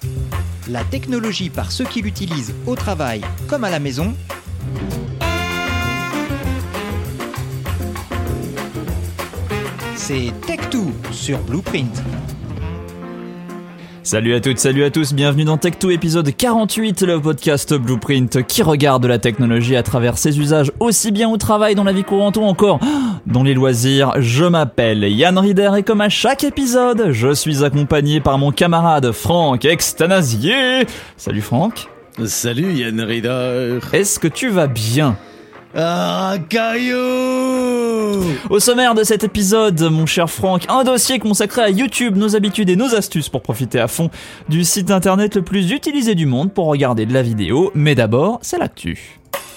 La technologie par ceux qui l'utilisent au travail comme à la maison. C'est Tech2 sur Blueprint. Salut à toutes, salut à tous, bienvenue dans Tech2 épisode 48, le podcast Blueprint qui regarde la technologie à travers ses usages aussi bien au travail, dans la vie courante ou encore dans les loisirs. Je m'appelle Yann Rieder et comme à chaque épisode, je suis accompagné par mon camarade Franck Extanasier. Salut Franck. Salut Yann Rieder. Est-ce que tu vas bien ? Ah, caillou! Au sommaire de cet épisode, mon cher Franck, un dossier consacré à YouTube, nos habitudes et nos astuces pour profiter à fond du site internet le plus utilisé du monde pour regarder de la vidéo. Mais d'abord, c'est l'actu.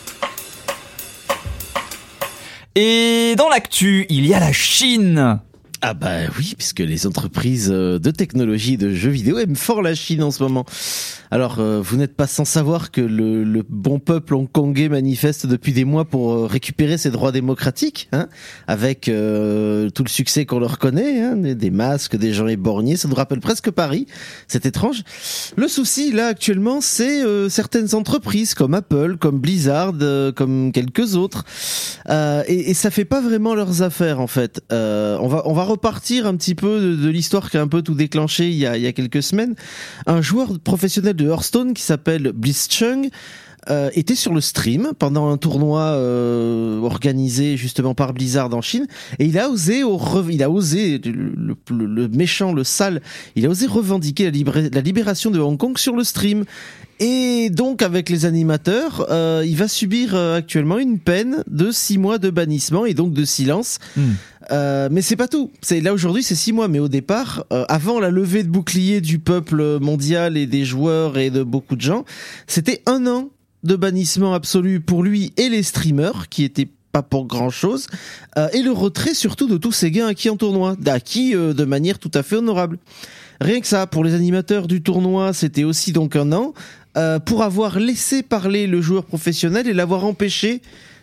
Et dans l'actu, il y a la Chine. Ah bah oui, puisque les entreprises de technologie de jeux vidéo aiment fort la Chine en ce moment. Alors, vous n'êtes pas sans savoir que le bon peuple hongkongais manifeste depuis des mois pour récupérer ses droits démocratiques, hein, avec tout le succès qu'on leur connaît, hein, des masques, des gens éborgnés, ça nous rappelle presque Paris, c'est étrange. Le souci, là, actuellement, c'est certaines entreprises comme Apple, comme Blizzard, comme quelques autres, et ça fait pas vraiment leurs affaires, en fait. On va repartir un petit peu de l'histoire qui a un peu tout déclenché il y a quelques semaines. Un joueur professionnel de Hearthstone qui s'appelle Blitzchung était sur le stream pendant un tournoi organisé justement par Blizzard en Chine, et il a osé le méchant, le sale, il a osé revendiquer la libération de Hong Kong sur le stream. Et donc avec les animateurs, il va subir actuellement une peine de 6 mois de bannissement et donc de silence. Mais c'est pas tout. Là aujourd'hui c'est 6 mois, mais au départ, avant la levée de bouclier du peuple mondial et des joueurs et de beaucoup de gens, c'était 1 an de bannissement absolu pour lui et les streamers qui étaient pas pour grand chose, et le retrait surtout de tous ses gains acquis en tournoi, acquis de manière tout à fait honorable. Rien que ça, pour les animateurs du tournoi, c'était aussi donc 1 an, pour avoir laissé parler le joueur professionnel et l'avoir empêché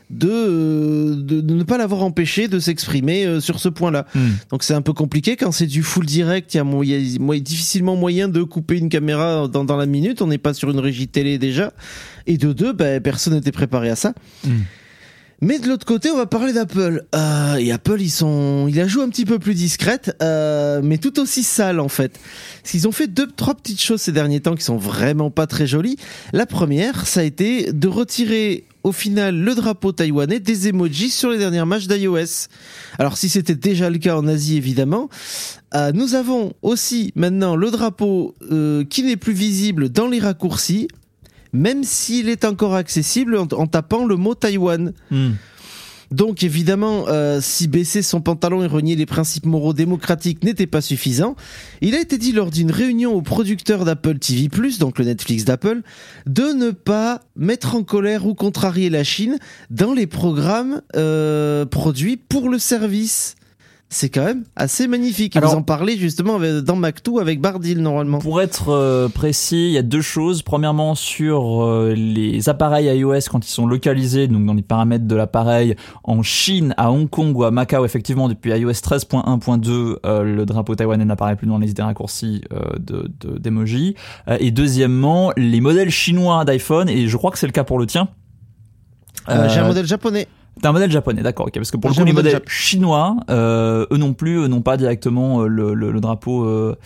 de ne pas l'avoir empêché de s'exprimer sur ce point-là. Donc c'est un peu compliqué quand c'est du full direct, il y a difficilement moyen de couper une caméra dans la minute, on n'est pas sur une régie télé déjà, et de deux, personne n'était préparé à ça. Mais de l'autre côté, on va parler d'Apple. Et Apple, il la joue un petit peu plus discrète, mais tout aussi sale en fait. Ils ont fait 2-3 petites choses ces derniers temps qui sont vraiment pas très jolies. La première, ça a été de retirer au final le drapeau taïwanais des emojis sur les dernières matchs d'iOS. Alors si c'était déjà le cas en Asie évidemment, nous avons aussi maintenant le drapeau qui n'est plus visible dans les raccourcis, même s'il est encore accessible en tapant le mot Taïwan. Donc évidemment, si baisser son pantalon et renier les principes moraux démocratiques n'était pas suffisant, il a été dit lors d'une réunion aux producteurs d'Apple TV+, donc le Netflix d'Apple, de ne pas mettre en colère ou contrarier la Chine dans les programmes produits pour le service. C'est quand même assez magnifique. Alors, vous en parlez justement dans Mac2 avec Bardil normalement. Pour être précis, il y a 2 choses. Premièrement, sur les appareils iOS quand ils sont localisés, donc dans les paramètres de l'appareil en Chine, à Hong Kong ou à Macao, effectivement depuis iOS 13.1.2, le drapeau taïwanais n'apparaît plus dans les idées raccourcis d'emoji. Et deuxièmement, les modèles chinois d'iPhone, et je crois que c'est le cas pour le tien. J'ai un modèle japonais. T'as un modèle japonais, d'accord, ok, parce que pour le coup, les modèles chinois, eux non plus, n'ont pas directement le drapeau,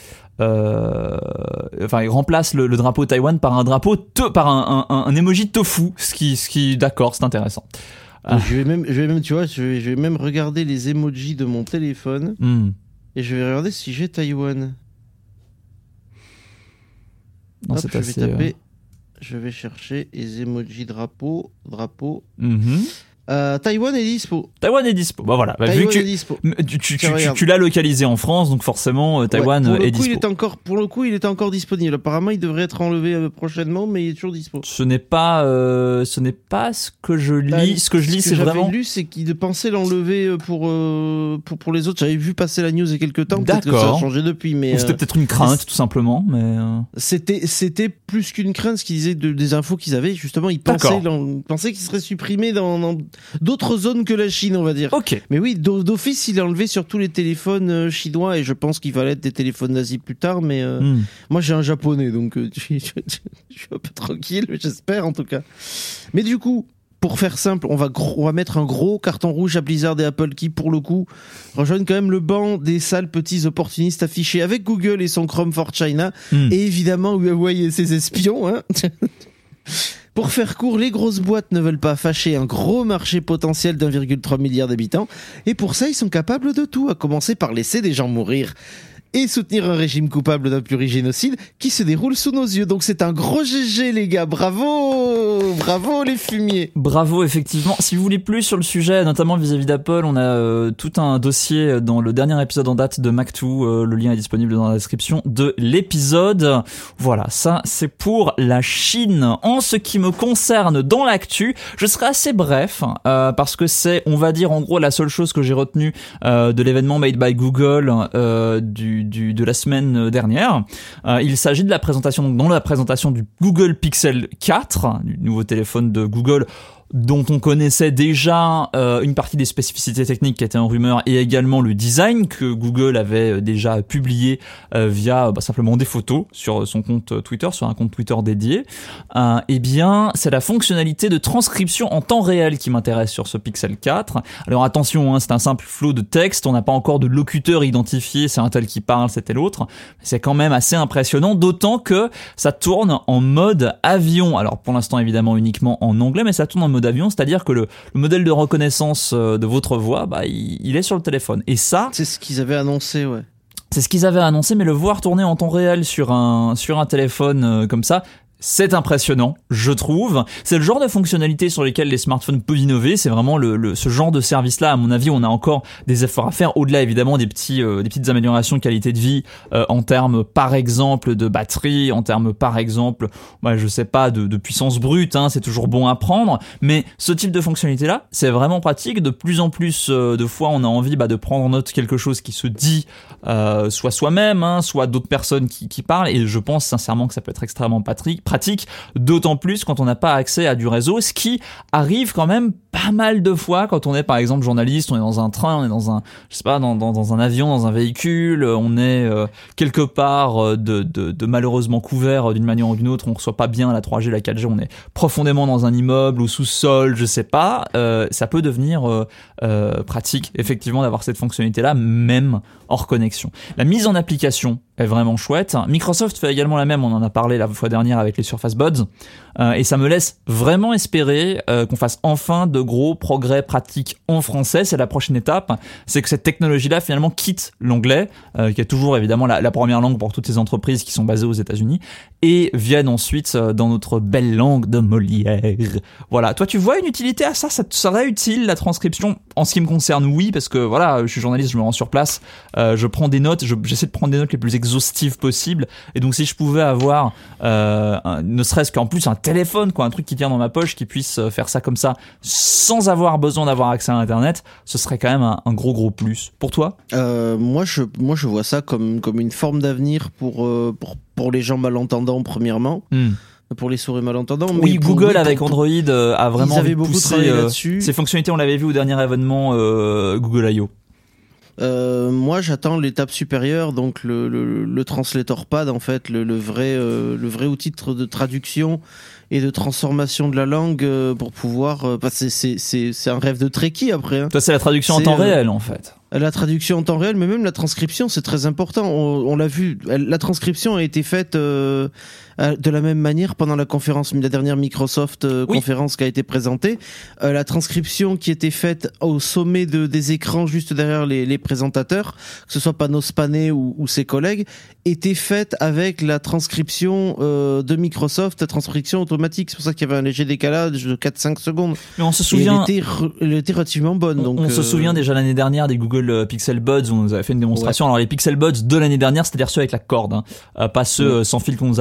enfin, ils remplacent le drapeau Taïwan par un drapeau, par un emoji tofu, ce qui, d'accord, c'est intéressant. Je vais même, tu vois, je vais même regarder les emojis de mon téléphone, et je vais regarder si j'ai Taïwan. Non, hop, c'est assez... Je vais chercher les emojis drapeau. Taïwan est dispo. Taïwan est dispo. Bah voilà. Vu que tu l'as localisé en France, donc forcément Taïwan est dispo. Pour le coup, il était encore disponible. Apparemment, il devrait être enlevé prochainement, mais il est toujours dispo. Ce n'est pas ce que je lis. Ce que je lis, c'est vraiment. Ce que j'avais lu, c'est qu'il pensait l'enlever pour les autres. J'avais vu passer la news il y a quelques temps. Peut-être que ça a changé depuis, mais. Ou c'était peut-être une crainte, tout simplement, mais. C'était plus qu'une crainte, ce qu'ils disaient des infos qu'ils avaient. Justement, ils pensaient qu'il serait supprimé d'autres zones que la Chine, on va dire. Ok. Mais oui, d'office, il est enlevé sur tous les téléphones chinois et je pense qu'il va l'être des téléphones nazis plus tard. Mais moi, j'ai un japonais, donc je suis un peu tranquille, j'espère en tout cas. Mais du coup, pour faire simple, on va mettre un gros carton rouge à Blizzard et Apple qui, pour le coup, rejoignent quand même le banc des sales petits opportunistes affichés avec Google et son Chrome for China. Et évidemment, Huawei et ses espions. Hein. Pour faire court, les grosses boîtes ne veulent pas fâcher un gros marché potentiel d'1,3 milliard d'habitants. Et pour ça, ils sont capables de tout, à commencer par laisser des gens mourir. Et soutenir un régime coupable d'un plurigénocide qui se déroule sous nos yeux. Donc c'est un gros GG les gars, bravo les fumiers. Bravo effectivement. Si vous voulez plus sur le sujet, notamment vis-à-vis d'Apple, on a tout un dossier dans le dernier épisode en date de Mac2, le lien est disponible dans la description de l'épisode. Voilà, ça c'est pour la Chine. En ce qui me concerne dans l'actu, je serai assez bref parce que c'est, on va dire en gros la seule chose que j'ai retenue de l'événement Made by Google de la semaine dernière. Il s'agit de la présentation, donc dans la présentation du Google Pixel 4, du nouveau téléphone de Google, dont on connaissait déjà une partie des spécificités techniques qui étaient en rumeur et également le design que Google avait déjà publié via simplement des photos sur son compte Twitter, sur un compte Twitter dédié. Eh bien, c'est la fonctionnalité de transcription en temps réel qui m'intéresse sur ce Pixel 4. Alors attention, hein, c'est un simple flot de texte, on n'a pas encore de locuteur identifié, c'est un tel qui parle, c'est tel autre. C'est quand même assez impressionnant, d'autant que ça tourne en mode avion. Alors pour l'instant évidemment uniquement en anglais, mais ça tourne en mode avion, c'est-à-dire que le modèle de reconnaissance de votre voix, il est sur le téléphone. Et ça, c'est ce qu'ils avaient annoncé, ouais. C'est ce qu'ils avaient annoncé, mais le voir tourner en temps réel sur un téléphone comme ça, c'est impressionnant, je trouve. C'est le genre de fonctionnalité sur lesquelles les smartphones peuvent innover. C'est vraiment ce genre de service-là. À mon avis, on a encore des efforts à faire, au-delà évidemment des petites améliorations de qualité de vie en termes, par exemple, de batterie, en termes, par exemple, je sais pas, de puissance brute. Hein, c'est toujours bon à prendre. Mais ce type de fonctionnalité-là, c'est vraiment pratique. De plus en plus de fois, on a envie de prendre en note quelque chose qui se dit, soit soi-même, hein, soit d'autres personnes qui parlent. Et je pense sincèrement que ça peut être extrêmement pratique, d'autant plus quand on n'a pas accès à du réseau, ce qui arrive quand même pas mal de fois quand on est par exemple journaliste, on est dans un train, on est dans un, je sais pas, dans un avion, dans un véhicule, on est quelque part de malheureusement couvert d'une manière ou d'une autre, on reçoit pas bien la 3G, la 4G, on est profondément dans un immeuble ou sous-sol, je sais pas, ça peut devenir pratique effectivement d'avoir cette fonctionnalité-là, même hors connexion. La mise en application est vraiment chouette. Microsoft fait également la même, on en a parlé la fois dernière avec les Surface Buds, et ça me laisse vraiment espérer qu'on fasse enfin de gros progrès pratiques en français. C'est la prochaine étape, c'est que cette technologie-là finalement quitte l'anglais, qui est toujours évidemment la première langue pour toutes ces entreprises qui sont basées aux États-Unis, et vienne ensuite dans notre belle langue de Molière. Voilà, toi tu vois une utilité à ça? Ça te serait utile la transcription? En ce qui me concerne, oui, parce que voilà, je suis journaliste, je me rends sur place, je prends des notes, j'essaie de prendre des notes les plus exhaustives possibles, et donc si je pouvais avoir ne serait-ce qu'en plus un téléphone, quoi, un truc qui tient dans ma poche, qui puisse faire ça comme ça sans avoir besoin d'avoir accès à internet, ce serait quand même un gros plus. Pour toi? Moi je vois ça comme une forme d'avenir pour les gens malentendants premièrement. Pour les sourds et malentendants. Oui, mais Google avec Android a vraiment poussé là-dessus. Ces fonctionnalités, on l'avait vu au dernier événement Google I.O. Moi j'attends l'étape supérieure, donc le translator pad, en fait, le vrai outil de traduction et de transformation de la langue pour pouvoir c'est un rêve de Trekkie après, hein. Toi c'est la traduction en temps réel en fait. La traduction en temps réel, mais même la transcription, c'est très important. On l'a vu, la transcription a été faite de la même manière pendant la dernière Microsoft conférence qui a été présentée. La transcription qui était faite au sommet des écrans juste derrière les présentateurs, que ce soit Panos Panay ou ses collègues, était faite avec la transcription de Microsoft, la transcription automatique. C'est pour ça qu'il y avait un léger décalage de 4-5 secondes. Mais on se souvient, elle était relativement bonne. On se souvient déjà l'année dernière des Google Pixel Buds, on nous avait fait une démonstration. Ouais. Alors les Pixel Buds de l'année dernière, c'est-à-dire ceux avec la corde, hein, pas ceux sans fil qu'on nous a présenté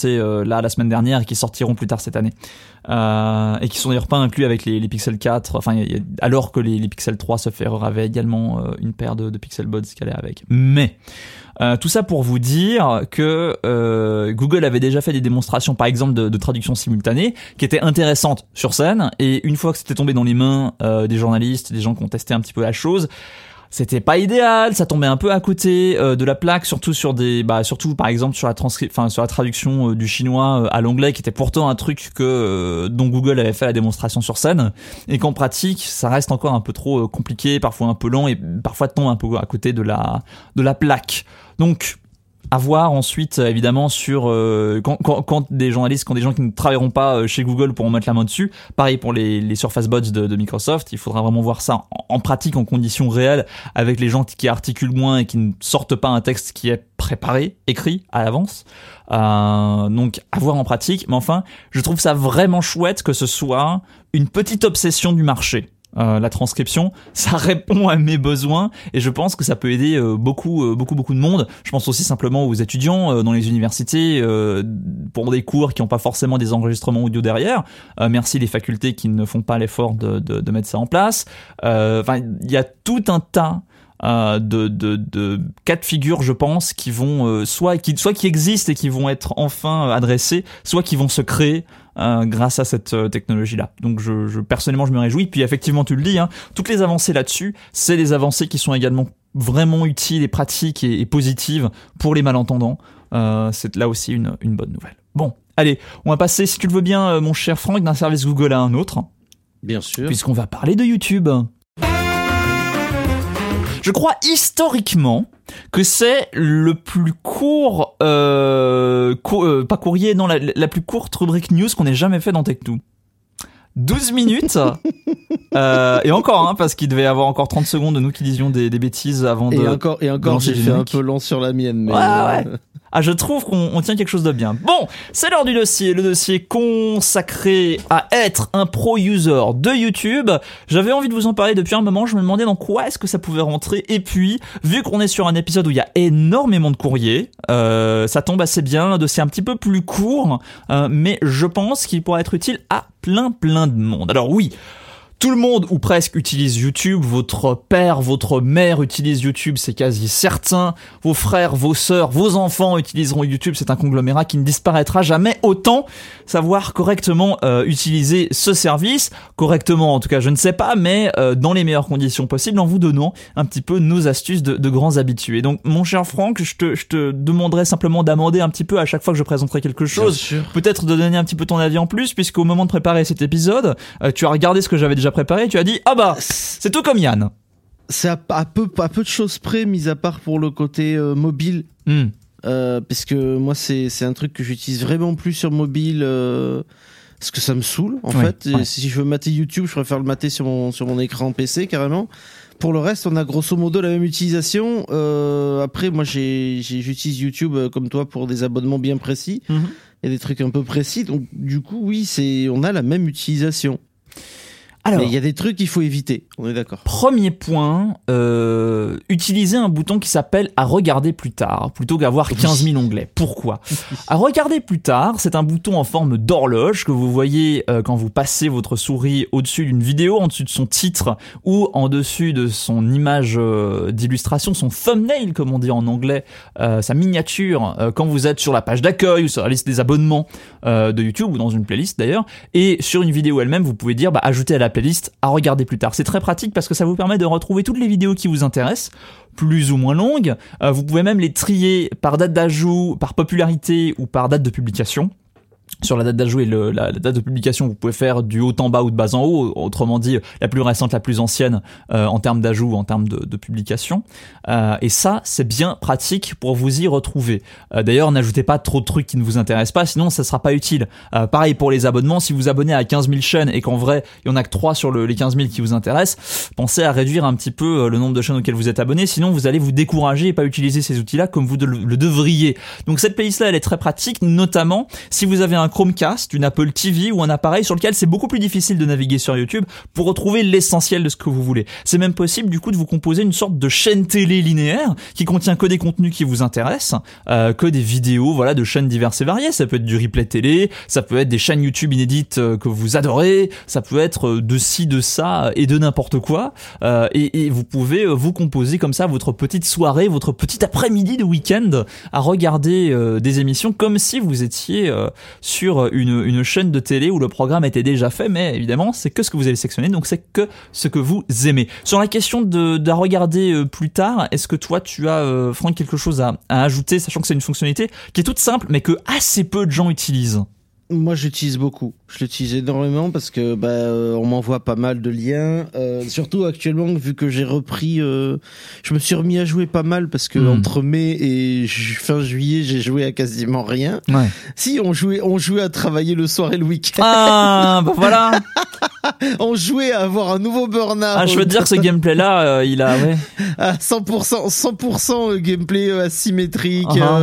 annoncés là la semaine dernière et qui sortiront plus tard cette année. Et qui sont d'ailleurs pas inclus avec les Pixel 4, enfin alors que les Pixel 3 avaient également une paire de Pixel Buds qui allait avec. Mais tout ça pour vous dire que Google avait déjà fait des démonstrations par exemple de traduction simultanée qui étaient intéressantes sur scène, et une fois que c'était tombé dans les mains des journalistes, des gens qui ont testé un petit peu la chose, c'était pas idéal, ça tombait un peu à côté de la plaque, surtout surtout par exemple sur la traduction du chinois à l'anglais, qui était pourtant un truc dont Google avait fait la démonstration sur scène, et qu'en pratique ça reste encore un peu trop compliqué, parfois un peu lent, et parfois tombe un peu à côté de la plaque. Donc à voir ensuite évidemment sur quand des journalistes, quand des gens qui ne travailleront pas chez Google pourront mettre la main dessus. Pareil pour les Surface Buds de Microsoft, il faudra vraiment voir ça en pratique, en conditions réelles, avec les gens qui articulent moins et qui ne sortent pas un texte qui est préparé, écrit à l'avance. Donc à voir en pratique, mais enfin je trouve ça vraiment chouette que ce soit une petite obsession du marché. La transcription, ça répond à mes besoins, et je pense que ça peut aider beaucoup de monde. Je pense aussi simplement aux étudiants dans les universités pour des cours qui n'ont pas forcément des enregistrements audio derrière. Merci les facultés qui ne font pas l'effort de mettre ça en place. Enfin, il y a tout un tas de cas de figure, je pense, qui vont soit qui existent et qui vont être enfin adressés, soit qui vont se créer grâce à cette technologie-là. Donc personnellement je me réjouis. Puis effectivement tu le dis, toutes les avancées là-dessus, c'est des avancées qui sont également vraiment utiles et pratiques et positives pour les malentendants. C'est là aussi une bonne nouvelle. Bon, allez, on va passer, si tu le veux bien, mon cher Franck, d'un service Google à un autre. Bien sûr. Puisqu'on va parler de YouTube. Je crois historiquement que c'est le plus court, pas courrier, non, la plus courte rubrique news qu'on ait jamais fait dans Tech2. 12 minutes, et encore, parce qu'il devait y avoir encore 30 secondes de nous qui disions des bêtises avant et encore, j'ai fait un peu long sur la mienne, mais ouais. Ah, je trouve qu'on tient quelque chose de bien. Bon, c'est l'heure du dossier, le dossier consacré à être un pro-user de YouTube. J'avais envie de vous en parler depuis un moment, je me demandais dans quoi est-ce que ça pouvait rentrer, et puis, vu qu'on est sur un épisode où il y a énormément de courriers, ça tombe assez bien, un dossier un petit peu plus court, mais je pense qu'il pourra être utile à plein de monde. Alors oui, tout le monde ou presque utilise YouTube, votre père, votre mère utilise YouTube, c'est quasi certain, vos frères, vos sœurs, vos enfants utiliseront YouTube, c'est un conglomérat qui ne disparaîtra jamais. Autant savoir correctement utiliser ce service, correctement en tout cas je ne sais pas, mais dans les meilleures conditions possibles, en vous donnant un petit peu nos astuces de grands habitués. Donc mon cher Franck, je te demanderai simplement d'amender un petit peu à chaque fois que je présenterai quelque chose, peut-être de donner un petit peu ton avis en plus, puisqu'au moment de préparer cet épisode, tu as regardé ce que j'avais déjà préparé, tu as dit c'est tout comme Yann. C'est à peu de choses près, mis à part pour le côté mobile, parce que moi c'est un truc que j'utilise vraiment plus sur mobile, parce que ça me saoule en fait. Ouais. Si je veux mater YouTube, je préfère le mater sur mon écran PC carrément. Pour le reste, on a grosso modo la même utilisation. Après, moi j'utilise YouTube comme toi pour des abonnements bien précis. Il y a des trucs un peu précis, donc du coup oui, on a la même utilisation. Alors, mais il y a des trucs qu'il faut éviter, on est d'accord. Premier point, utiliser un bouton qui s'appelle « À regarder plus tard » plutôt qu'avoir 15 000 onglets. Pourquoi ? À regarder plus tard, c'est un bouton en forme d'horloge que vous voyez quand vous passez votre souris au-dessus d'une vidéo, en dessus de son titre ou en dessus de son image d'illustration, son thumbnail comme on dit en anglais, sa miniature, quand vous êtes sur la page d'accueil ou sur la liste des abonnements de YouTube ou dans une playlist d'ailleurs. Et sur une vidéo elle-même, vous pouvez dire ajouter à la playlist à regarder plus tard. C'est très pratique parce que ça vous permet de retrouver toutes les vidéos qui vous intéressent, plus ou moins longues. Vous pouvez même les trier par date d'ajout, par popularité ou par date de publication. Sur la date d'ajout et la date de publication, vous pouvez faire du haut en bas ou de bas en haut, autrement dit la plus récente, la plus ancienne en termes d'ajout ou en termes de publication. Et ça, c'est bien pratique pour vous y retrouver. D'ailleurs, n'ajoutez pas trop de trucs qui ne vous intéressent pas, sinon ça sera pas utile. Pareil pour les abonnements, si vous abonnez à 15 000 chaînes et qu'en vrai, il y en a que 3 sur les 15 000 qui vous intéressent, pensez à réduire un petit peu le nombre de chaînes auxquelles vous êtes abonné, sinon vous allez vous décourager et pas utiliser ces outils-là comme vous le devriez. Donc cette playlist-là, elle est très pratique, notamment si vous avez un Chromecast, une Apple TV ou un appareil sur lequel c'est beaucoup plus difficile de naviguer sur YouTube pour retrouver l'essentiel de ce que vous voulez. C'est même possible du coup de vous composer une sorte de chaîne télé linéaire qui contient que des contenus qui vous intéressent, que des vidéos voilà de chaînes diverses et variées. Ça peut être du replay télé, ça peut être des chaînes YouTube inédites que vous adorez, ça peut être de ci, de ça et de n'importe quoi. Et vous pouvez vous composer comme ça votre petite soirée, votre petit après-midi de week-end à regarder des émissions comme si vous étiez sur une chaîne de télé où le programme était déjà fait, mais évidemment c'est que ce que vous allez sélectionner, donc c'est que ce que vous aimez. Sur la question de regarder plus tard, est-ce que toi tu as Franck quelque chose à ajouter, sachant que c'est une fonctionnalité qui est toute simple mais que assez peu de gens utilisent? Moi, j'utilise beaucoup. Je l'utilise énormément parce que on m'envoie pas mal de liens. Surtout actuellement, vu que j'ai repris, je me suis remis à jouer pas mal parce que entre mai et fin juillet, j'ai joué à quasiment rien. Ouais. Si on jouait à travailler le soir et le week-end. Ah, bah voilà. On jouait à avoir un nouveau burn-out. Ah, je veux te dire que ce gameplay-là, il a, ouais. À 100% gameplay asymétrique,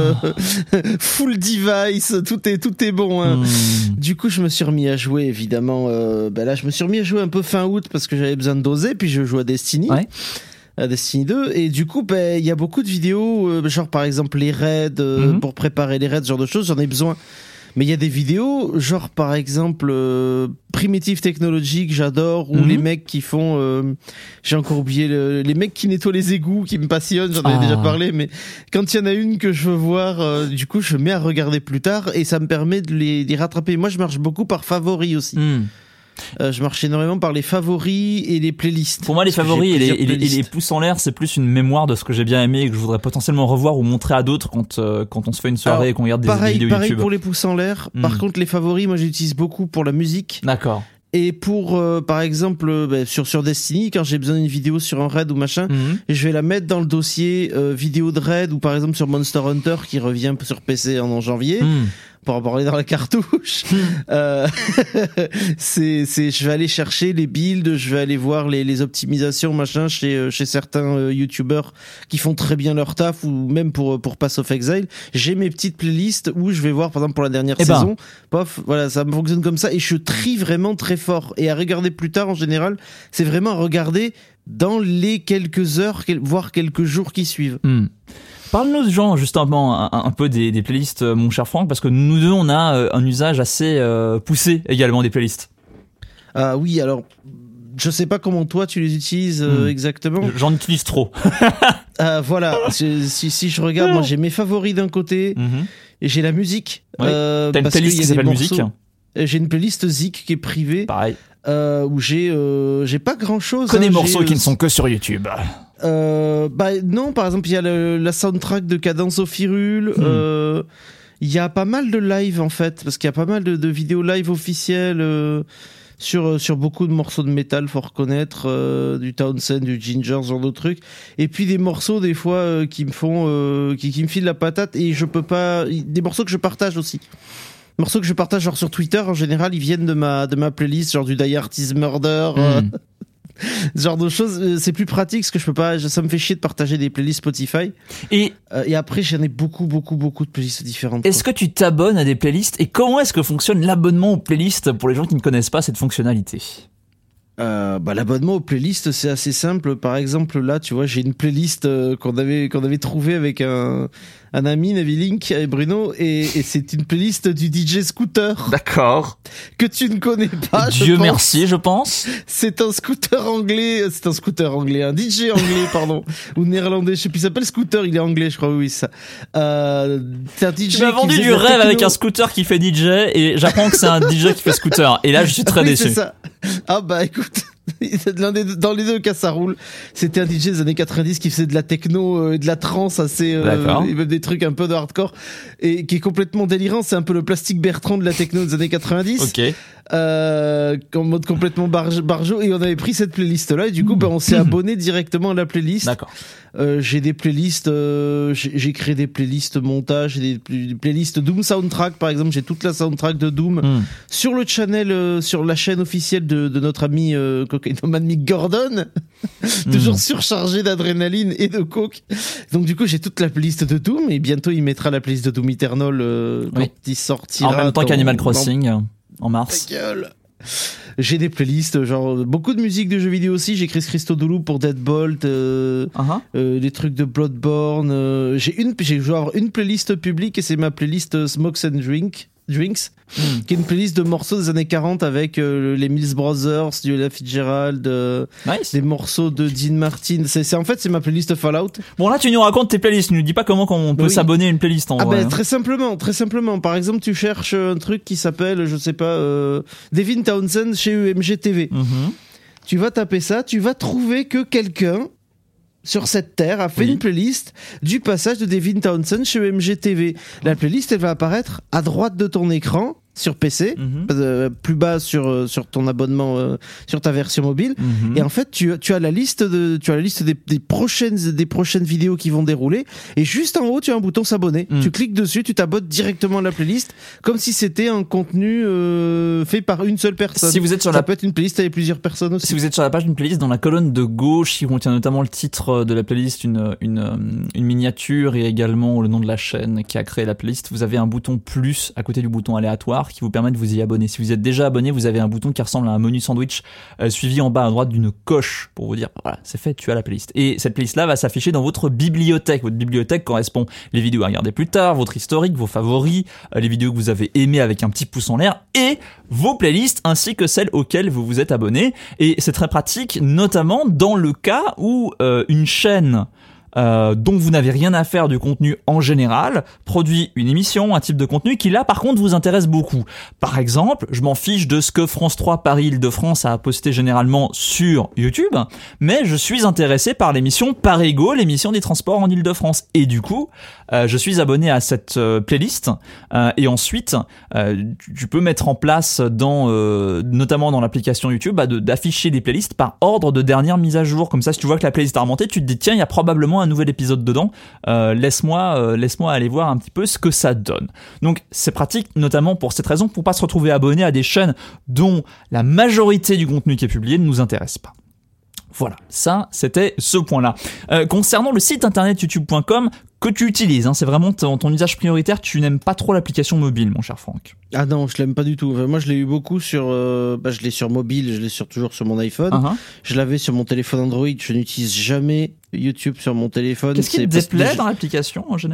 full device, tout est bon. Hein. Du coup, je me suis remis à jouer, évidemment. Là, je me suis remis à jouer un peu fin août parce que j'avais besoin de doser, puis je joue à Destiny. Ouais. À Destiny 2, et du coup il y a beaucoup de vidéos genre par exemple les raids pour préparer les raids, ce genre de choses, j'en ai besoin. Mais il y a des vidéos, genre par exemple Primitive Technology que j'adore, ou les mecs qui font, j'ai encore oublié, les mecs qui nettoient les égouts, qui me passionnent, j'en avais déjà parlé, mais quand il y en a une que je veux voir, du coup je mets à regarder plus tard, et ça me permet de les rattraper. Moi je marche beaucoup par favoris aussi. Je marche énormément par les favoris et les playlists. Pour moi, les favoris et les pouces en l'air, c'est plus une mémoire de ce que j'ai bien aimé et que je voudrais potentiellement revoir ou montrer à d'autres quand on se fait une soirée et qu'on regarde des vidéos YouTube. Pareil pour les pouces en l'air. Par contre, les favoris, moi, j'utilise beaucoup pour la musique. D'accord. Et pour, par exemple, sur Destiny, quand j'ai besoin d'une vidéo sur un raid ou machin, je vais la mettre dans le dossier vidéo de raid, ou par exemple sur Monster Hunter qui revient sur PC en janvier. Pour en parler dans la cartouche, je vais aller chercher les builds, je vais aller voir les optimisations machin chez certains youtubeurs qui font très bien leur taf, ou même pour Pass of Exile. J'ai mes petites playlists où je vais voir, par exemple pour la dernière saison, voilà, ça me fonctionne comme ça, et je trie vraiment très fort. Et à regarder plus tard, en général, c'est vraiment à regarder dans les quelques heures, voire quelques jours qui suivent. Parle-nous, Jean, justement, un peu des playlists, mon cher Franck, parce que nous deux, on a un usage assez poussé également des playlists. Oui, alors, je sais pas comment toi tu les utilises exactement. J'en utilise trop. Voilà, si je regarde, moi j'ai mes favoris d'un côté, et j'ai la musique. Ouais. T'as une playlist qui s'appelle musique. J'ai une playlist Zik qui est privée. Pareil. Où j'ai pas grand chose. Que des morceaux qui ne sont que sur YouTube. Non, par exemple, il y a la soundtrack de Cadence au Firule. Il y a pas mal de live en fait, parce qu'il y a pas mal de vidéos live officielles sur beaucoup de morceaux de métal, faut reconnaître, du Townsend, du Ginger, ce genre de trucs. Et puis des morceaux des fois qui me font, qui me filent la patate, et je peux pas. Des morceaux que je partage aussi. Morceaux que je partage genre sur Twitter, en général, ils viennent de ma playlist, genre du Die Artist Murder. Ce genre de choses, c'est plus pratique parce que je peux pas, ça me fait chier de partager des playlists Spotify. Et après, j'en ai beaucoup de playlists différentes. Est-ce que tu t'abonnes à des playlists, et comment est-ce que fonctionne l'abonnement aux playlists pour les gens qui ne connaissent pas cette fonctionnalité? L'abonnement aux playlists, c'est assez simple. Par exemple, là, tu vois, j'ai une playlist qu'on avait trouvée avec un ami, Navi Link et Bruno, et c'est une playlist du DJ Scooter. D'accord. Que tu ne connais pas, Dieu merci, je pense. C'est un scooter anglais, un DJ anglais, pardon, ou néerlandais, je sais plus, il s'appelle Scooter, il est anglais, je crois, oui, ça. C'est un DJ. Tu m'as vendu du rêve avec un scooter qui fait DJ, et j'apprends que c'est un DJ qui fait scooter, et là, je suis très déçu. C'est ça. Ah bah écoute, dans les deux cas ça roule. C'était un DJ des années 90 qui faisait de la techno et de la trance assez et même des trucs un peu de hardcore, et qui est complètement délirant. C'est un peu le Plastic Bertrand de la techno des années 90. Ok. En mode complètement barjo, et on avait pris cette playlist là, et du coup on s'est abonné directement à la playlist. D'accord. J'ai des playlists, j'ai créé des playlists montage, des playlists Doom Soundtrack par exemple. J'ai toute la soundtrack de Doom sur le channel, sur la chaîne officielle de notre ami cocaïnomane Mick Gordon, toujours surchargé d'adrénaline et de coke. Donc du coup, j'ai toute la playlist de Doom, et bientôt il mettra la playlist de Doom Eternal quand il sortira. En même temps qu'Animal Crossing en mars. Ta gueule. J'ai des playlists, genre beaucoup de musique de jeux vidéo aussi. J'ai Chris Christodoulou pour Deadbolt, des trucs de Bloodborne. J'ai genre une playlist publique, et c'est ma playlist Smokes and Drinks, qui est une playlist de morceaux des années 40 avec les Mills Brothers, du Ella Fitzgerald, des morceaux de Dean Martin. En fait, c'est ma playlist Fallout. Bon, là, tu nous racontes tes playlists. Tu nous dis pas comment on peut s'abonner à une playlist en vrai. Très simplement. Par exemple, tu cherches un truc qui s'appelle, je sais pas, Devin Townsend chez UMG TV. Tu vas taper ça, tu vas trouver que quelqu'un sur cette terre a fait une playlist du passage de Devin Townsend chez UMG TV. La playlist, elle va apparaître à droite de ton écran sur PC, plus bas sur ton abonnement, sur ta version mobile. Et en fait, tu as la liste des prochaines vidéos qui vont dérouler. Et juste en haut, tu as un bouton s'abonner. Tu cliques dessus, tu t'abonnes directement à la playlist, comme si c'était un contenu fait par une seule personne. Si vous êtes sur ça peut être une playlist avec plusieurs personnes aussi. Si vous êtes sur la page d'une playlist, dans la colonne de gauche, il contient notamment le titre de la playlist, une miniature, et également le nom de la chaîne qui a créé la playlist. Vous avez un bouton plus à côté du bouton aléatoire qui vous permet de vous y abonner. Si vous êtes déjà abonné, vous avez un bouton qui ressemble à un menu sandwich suivi en bas à droite d'une coche pour vous dire voilà, c'est fait, tu as la playlist. Et cette playlist-là va s'afficher dans votre bibliothèque. Votre bibliothèque correspond les vidéos à regarder plus tard, votre historique, vos favoris, les vidéos que vous avez aimées avec un petit pouce en l'air, et vos playlists ainsi que celles auxquelles vous vous êtes abonné. Et c'est très pratique, notamment dans le cas où une chaîne dont vous n'avez rien à faire du contenu en général, produit une émission, un type de contenu qui là par contre vous intéresse beaucoup. Par exemple, je m'en fiche de ce que France 3 Paris-Île-de-France a posté généralement sur YouTube, mais je suis intéressé par l'émission Parigo, l'émission des transports en Île-de-France. Et du coup, je suis abonné à cette playlist, et ensuite, tu peux mettre en place notamment dans l'application YouTube, d'afficher les playlists par ordre de dernière mise à jour. Comme ça, si tu vois que la playlist a remonté, tu te dis tiens, il y a probablement un nouvel épisode dedans, laisse-moi aller voir un petit peu ce que ça donne. Donc c'est pratique notamment pour cette raison, pour pas se retrouver abonné à des chaînes dont la majorité du contenu qui est publié ne nous intéresse pas. Voilà, ça c'était ce point-là. Concernant le site internet youtube.com que tu utilises, c'est vraiment ton usage prioritaire, tu n'aimes pas trop l'application mobile, mon cher Franck. Ah non, je l'aime pas du tout. Moi, je l'ai eu beaucoup sur, je l'ai sur mobile, je l'ai toujours sur mon iPhone. Je l'avais sur mon téléphone Android. Je n'utilise jamais YouTube sur mon téléphone. Qu'est-ce qui te déplaît dans l'application en général ?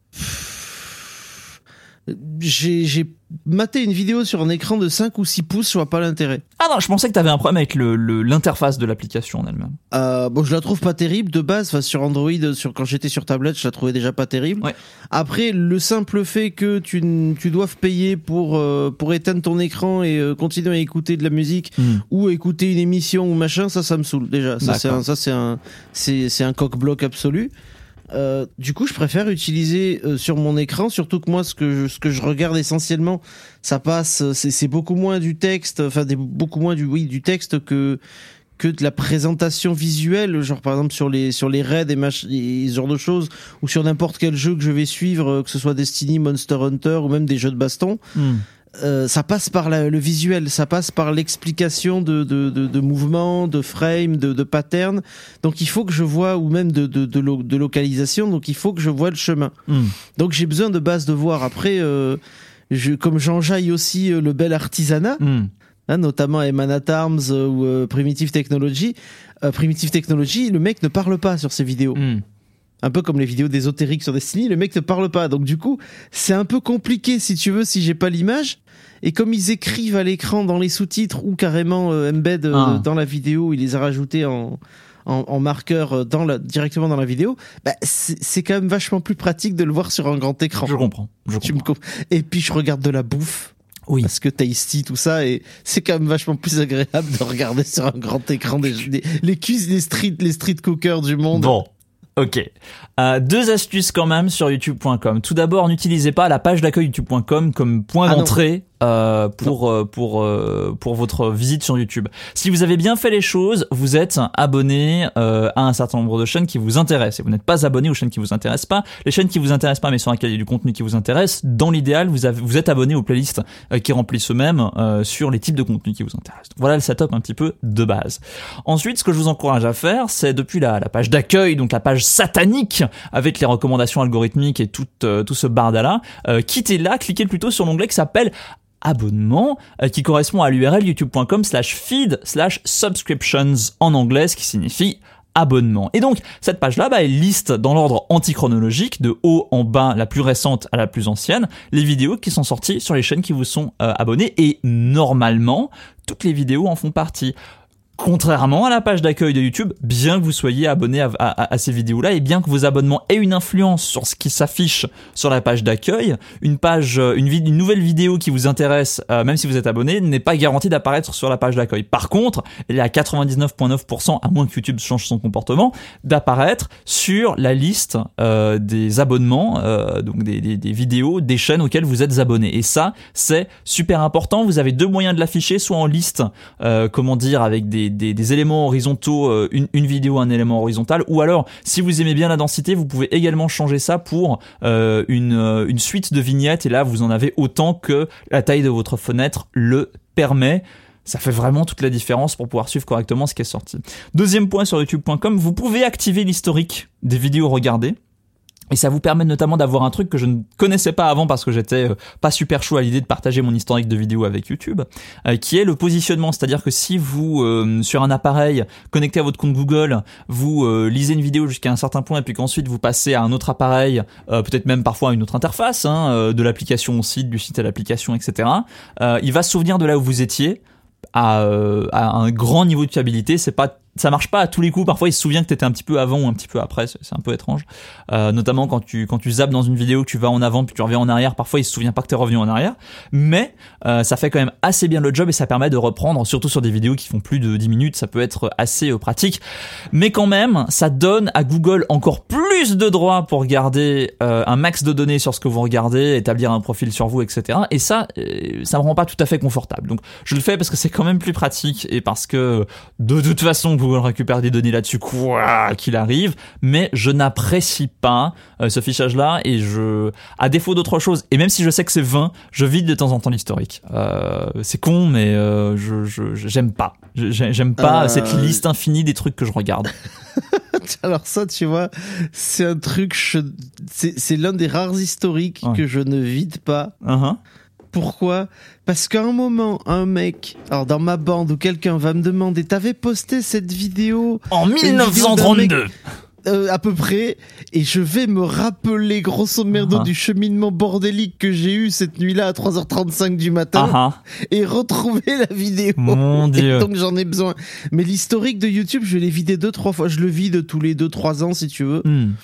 J'ai maté une vidéo sur un écran de 5 ou 6 pouces, je vois pas l'intérêt. Ah non, je pensais que t'avais un problème avec l'interface de l'application en elle-même. Je la trouve pas terrible de base. Enfin, sur Android, quand j'étais sur tablette, je la trouvais déjà pas terrible. Ouais. Après, le simple fait que tu doives payer pour éteindre ton écran et continuer à écouter de la musique ou écouter une émission ou machin, ça me saoule déjà. C'est un coq-bloc absolu. Du coup, je préfère utiliser sur mon écran, surtout que moi, ce que je regarde essentiellement, ça passe, c'est beaucoup moins du texte, beaucoup moins du texte que de la présentation visuelle, genre par exemple sur les raids et ce genre de choses, ou sur n'importe quel jeu que je vais suivre, que ce soit Destiny, Monster Hunter ou même des jeux de baston. Ça passe par le visuel, ça passe par l'explication de mouvements, de frames, de patterns. Donc il faut que je vois, ou même de localisation, donc il faut que je vois le chemin. Donc j'ai besoin de base de voir. Après, comme j'enjaille aussi le bel artisanat, notamment Eman at Arms ou Primitive Technology. Primitive Technology, le mec ne parle pas sur ses vidéos. Un peu comme les vidéos d'ésotérique sur Destiny, le mec ne parle pas. Donc du coup, c'est un peu compliqué si tu veux, si j'ai pas l'image. Et comme ils écrivent à l'écran dans les sous-titres ou carrément embed dans la vidéo, ils les a rajoutés en marqueur directement dans la vidéo, c'est quand même vachement plus pratique de le voir sur un grand écran. Je comprends. Et puis je regarde de la bouffe. Oui. Parce que Tasty, tout ça, et c'est quand même vachement plus agréable de regarder sur un grand écran les street cookers du monde. Bon. Ok. 2 astuces quand même sur youtube.com. Tout d'abord, n'utilisez pas la page d'accueil youtube.com comme point d'entrée pour votre visite sur YouTube. Si vous avez bien fait les choses, vous êtes abonné à un certain nombre de chaînes qui vous intéressent. Et vous n'êtes pas abonné aux chaînes qui vous intéressent pas. Les chaînes qui vous intéressent pas, mais sur lesquelles il y a du contenu qui vous intéresse, dans l'idéal, vous êtes abonné aux playlists qui remplissent eux-mêmes sur les types de contenus qui vous intéressent. Donc voilà le setup un petit peu de base. Ensuite, ce que je vous encourage à faire, c'est depuis la page d'accueil, donc la page satanique avec les recommandations algorithmiques et tout ce bardala, quittez-la, cliquez plutôt sur l'onglet qui s'appelle abonnement, qui correspond à l'URL youtube.com/feed/subscriptions en anglais, ce qui signifie abonnement. Et donc, cette page-là, elle liste dans l'ordre antichronologique, de haut en bas, la plus récente à la plus ancienne, les vidéos qui sont sorties sur les chaînes qui vous sont abonnées, et normalement, toutes les vidéos en font partie. Contrairement à la page d'accueil de YouTube, bien que vous soyez abonné à ces vidéos-là et bien que vos abonnements aient une influence sur ce qui s'affiche sur la page d'accueil, une nouvelle vidéo qui vous intéresse, même si vous êtes abonné, n'est pas garantie d'apparaître sur la page d'accueil. Par contre, elle est à 99,9%, à moins que YouTube change son comportement, d'apparaître sur la liste des abonnements, donc des vidéos, des chaînes auxquelles vous êtes abonné. Et ça, c'est super important. Vous avez deux moyens de l'afficher, soit en liste, avec des éléments horizontaux, une vidéo, un élément horizontal, ou alors, si vous aimez bien la densité, vous pouvez également changer ça pour une suite de vignettes, et là, vous en avez autant que la taille de votre fenêtre le permet. Ça fait vraiment toute la différence pour pouvoir suivre correctement ce qui est sorti. Deuxième point sur youtube.com, vous pouvez activer l'historique des vidéos regardées. Et ça vous permet notamment d'avoir un truc que je ne connaissais pas avant parce que j'étais pas super chaud à l'idée de partager mon historique de vidéos avec YouTube, qui est le positionnement. C'est-à-dire que si vous, sur un appareil connecté à votre compte Google, vous lisez une vidéo jusqu'à un certain point et puis qu'ensuite vous passez à un autre appareil, peut-être même parfois à une autre interface, de l'application au site, du site à l'application, etc., il va se souvenir de là où vous étiez à un grand niveau de fiabilité. Ça marche pas à tous les coups. Parfois, il se souvient que t'étais un petit peu avant ou un petit peu après. C'est un peu étrange. Notamment quand tu zappes dans une vidéo, que tu vas en avant puis tu reviens en arrière. Parfois, il se souvient pas que t'es revenu en arrière. Mais ça fait quand même assez bien le job et ça permet de reprendre, surtout sur des vidéos qui font plus de 10 minutes. Ça peut être assez pratique. Mais quand même, ça donne à Google encore plus de droits pour garder un max de données sur ce que vous regardez, établir un profil sur vous, etc. Et ça me rend pas tout à fait confortable. Donc, je le fais parce que c'est quand même plus pratique et parce que de toute façon, Google récupère des données là-dessus, quoi qu'il arrive, mais je n'apprécie pas ce fichage-là et à défaut d'autre chose, et même si je sais que c'est vain, je vide de temps en temps l'historique. C'est con, mais j'aime pas. J'aime pas cette liste infinie des trucs que je regarde. Alors ça, tu vois, c'est un truc, c'est l'un des rares historiques que je ne vide pas. Pourquoi ? Parce qu'à un moment, un mec, alors dans ma bande, ou quelqu'un va me demander, t'avais posté cette vidéo en 1932 à peu près, et je vais me rappeler grosso merdo du cheminement bordélique que j'ai eu cette nuit-là à 3h35 du matin et retrouver la vidéo. Mon Dieu. Et donc j'en ai besoin. Mais l'historique de YouTube, je l'ai vidé 2-3 fois. Je le vide tous les 2-3 ans si tu veux.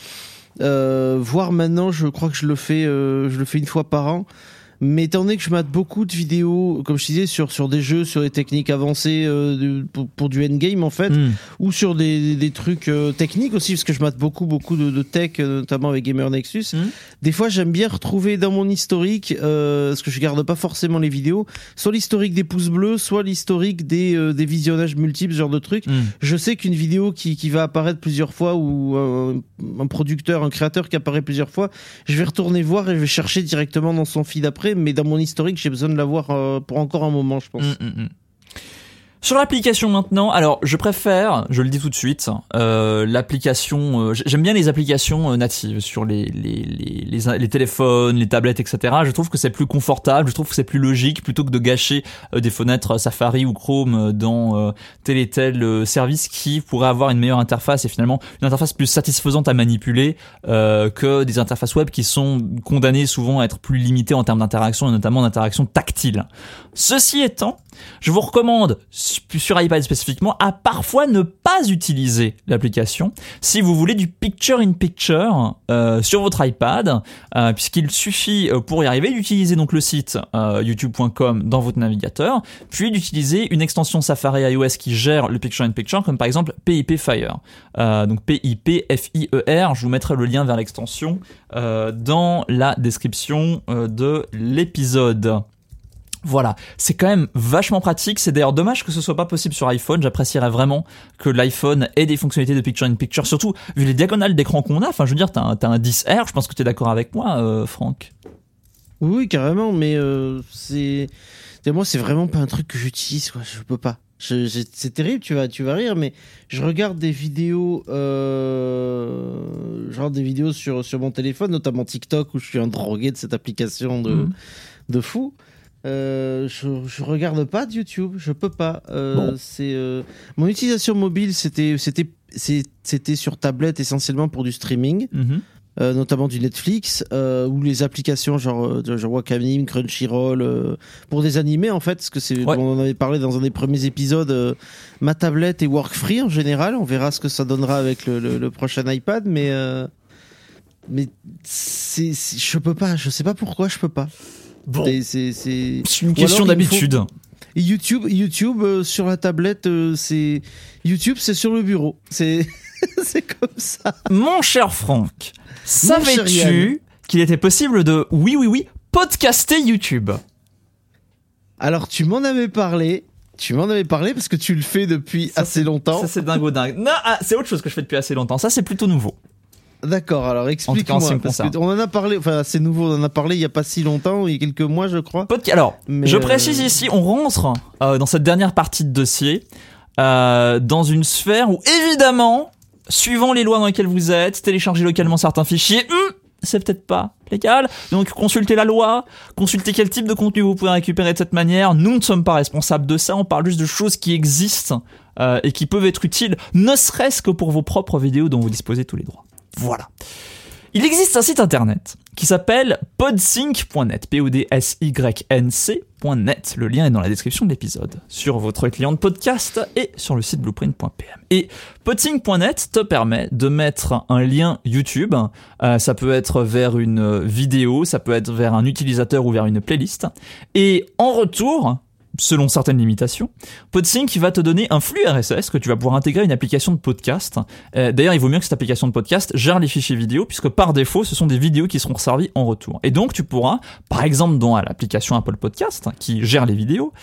Voire maintenant, je crois que je le fais une fois par an. Mais étant donné que je mate beaucoup de vidéos, comme je disais, sur des jeux, sur des techniques avancées pour du endgame en fait, ou sur des trucs techniques aussi, parce que je mate beaucoup de tech, notamment avec Gamer Nexus. Des fois, j'aime bien retrouver dans mon historique, parce que je garde pas forcément les vidéos, soit l'historique des pouces bleus, soit l'historique des visionnages multiples, ce genre de trucs. Je sais qu'une vidéo qui va apparaître plusieurs fois, ou un producteur, un créateur qui apparaît plusieurs fois, je vais retourner voir et je vais chercher directement dans son feed après. Mais dans mon historique, j'ai besoin de l'avoir pour encore un moment, je pense. Sur l'application maintenant, alors je préfère, je le dis tout de suite, l'application. J'aime bien les applications natives sur les téléphones, les tablettes, etc. Je trouve que c'est plus confortable, je trouve que c'est plus logique plutôt que de gâcher des fenêtres Safari ou Chrome dans tel et tel service qui pourrait avoir une meilleure interface et finalement une interface plus satisfaisante à manipuler que des interfaces web qui sont condamnées souvent à être plus limitées en termes d'interaction et notamment d'interaction tactile. Ceci étant, je vous recommande, sur iPad spécifiquement, à parfois ne pas utiliser l'application si vous voulez du picture-in-picture sur votre iPad, puisqu'il suffit pour y arriver d'utiliser donc le site youtube.com dans votre navigateur, puis d'utiliser une extension Safari iOS qui gère le picture-in-picture, comme par exemple PIP Fire. Donc PIP FIER, je vous mettrai le lien vers l'extension dans la description de l'épisode. Voilà, c'est quand même vachement pratique. C'est d'ailleurs dommage que ce soit pas possible sur iPhone. J'apprécierais vraiment que l'iPhone ait des fonctionnalités de picture-in-picture, surtout vu les diagonales d'écran qu'on a. Enfin, je veux dire, t'as un 10R, je pense que t'es d'accord avec moi, Franck. Oui, carrément, mais moi, c'est vraiment pas un truc que j'utilise, quoi. Je peux pas. C'est terrible, tu vas rire, mais je regarde des vidéos, sur mon téléphone, notamment TikTok, où je suis un drogué de cette application de fou. Je regarde pas de YouTube, je peux pas. Mon utilisation mobile, c'était sur tablette essentiellement pour du streaming. Notamment du Netflix ou les applications genre Wakanim, Crunchyroll pour des animés en fait, parce que on en avait parlé dans un des premiers épisodes. Ma tablette est work-free en général, on verra ce que ça donnera avec le prochain iPad, mais je peux pas, je sais pas pourquoi je peux pas. Bon, c'est une question d'habitude. YouTube sur la tablette, YouTube c'est sur le bureau, c'est comme ça. Mon cher Franck, savais-tu qu'il était possible de podcaster YouTube? Alors tu m'en avais parlé parce que tu le fais depuis assez longtemps. Ça c'est dingo dingue. Non, c'est autre chose que je fais depuis assez longtemps. Ça c'est plutôt nouveau. D'accord, alors explique-moi, parce qu'on en a parlé, enfin c'est nouveau, on en a parlé il y a pas si longtemps, il y a quelques mois je crois. Alors, je précise ici, on rentre dans cette dernière partie de dossier dans une sphère où évidemment, suivant les lois dans lesquelles vous êtes, télécharger localement certains fichiers, c'est peut-être pas légal, donc consultez la loi, consultez quel type de contenu vous pouvez récupérer de cette manière. Nous ne sommes pas responsables de ça, on parle juste de choses qui existent et qui peuvent être utiles, ne serait-ce que pour vos propres vidéos dont vous disposez tous les droits. Voilà. Il existe un site internet qui s'appelle podsync.net, podsync.net. Le lien est dans la description de l'épisode, sur votre client de podcast et sur le site blueprint.pm. Et podsync.net te permet de mettre un lien YouTube, ça peut être vers une vidéo, ça peut être vers un utilisateur ou vers une playlist, et en retour, selon certaines limitations, Podsync va te donner un flux RSS que tu vas pouvoir intégrer à une application de podcast. D'ailleurs, il vaut mieux que cette application de podcast gère les fichiers vidéo, puisque par défaut, ce sont des vidéos qui seront servies en retour. Et donc, tu pourras, par exemple, dans l'application Apple Podcast, qui gère les vidéos,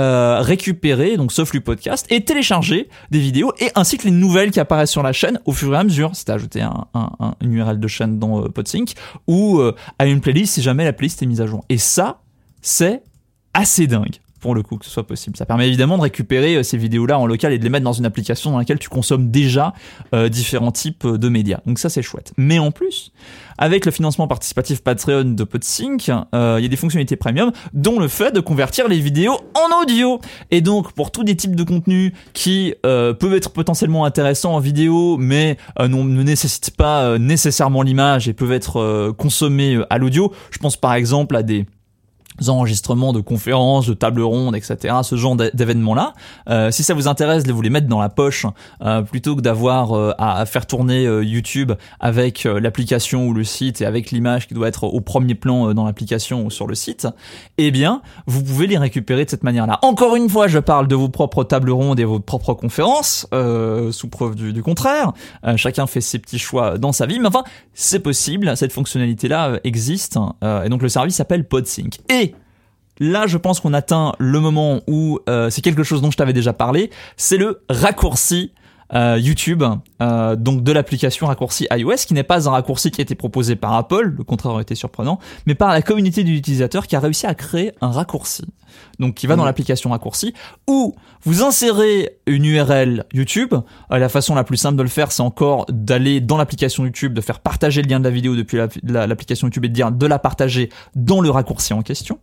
récupérer donc ce flux podcast et télécharger des vidéos, et ainsi que les nouvelles qui apparaissent sur la chaîne au fur et à mesure. C'est ajouter une URL de chaîne dans Podsync, ou à une playlist si jamais la playlist est mise à jour. Et ça, c'est assez dingue, pour le coup, que ce soit possible. Ça permet évidemment de récupérer ces vidéos-là en local et de les mettre dans une application dans laquelle tu consommes déjà différents types de médias. Donc ça, c'est chouette. Mais en plus, avec le financement participatif Patreon de Podsync, il y a des fonctionnalités premium, dont le fait de convertir les vidéos en audio. Et donc, pour tous des types de contenus qui peuvent être potentiellement intéressants en vidéo, mais ne nécessitent pas nécessairement l'image et peuvent être consommés à l'audio, je pense par exemple à des enregistrements de conférences, de tables rondes, etc., ce genre d'événements-là. Si ça vous intéresse de vous les mettre dans la poche, plutôt que d'avoir à faire tourner YouTube avec l'application ou le site et avec l'image qui doit être au premier plan dans l'application ou sur le site, eh bien, vous pouvez les récupérer de cette manière-là. Encore une fois, je parle de vos propres tables rondes et vos propres conférences, sous preuve du contraire. Chacun fait ses petits choix dans sa vie, mais enfin, c'est possible, cette fonctionnalité-là existe, et donc le service s'appelle Podsync. Et là, je pense qu'on atteint le moment où c'est quelque chose dont je t'avais déjà parlé, c'est le raccourci YouTube, donc de l'application raccourci iOS, qui n'est pas un raccourci qui a été proposé par Apple, le contraire aurait été surprenant, mais par la communauté d'utilisateurs qui a réussi à créer un raccourci, donc qui va dans l'application raccourci, où vous insérez une URL YouTube. La façon la plus simple de le faire, c'est encore d'aller dans l'application YouTube, de faire partager le lien de la vidéo depuis l'application YouTube et de dire de la partager dans le raccourci en question.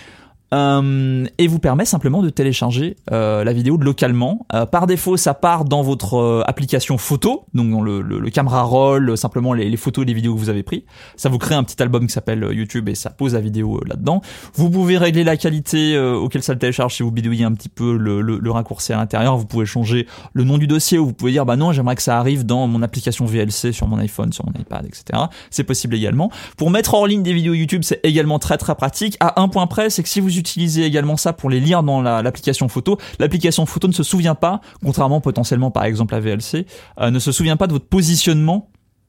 Et vous permet simplement de télécharger la vidéo localement. Par défaut, ça part dans votre application photo, donc dans le camera roll, simplement les photos et les vidéos que vous avez pris. Ça vous crée un petit album qui s'appelle YouTube et ça pose la vidéo là-dedans. Vous pouvez régler la qualité auquel ça le télécharge si vous bidouillez un petit peu le raccourci à l'intérieur. Vous pouvez changer le nom du dossier, ou vous pouvez dire bah non, j'aimerais que ça arrive dans mon application VLC sur mon iPhone, sur mon iPad, etc. C'est possible également. Pour mettre hors ligne des vidéos YouTube, c'est également très très pratique. À un point près, c'est que si vous utilisez également ça pour les lire dans l'application photo ne se souvient pas, contrairement potentiellement par exemple à VLC, ne se souvient pas de votre positionnement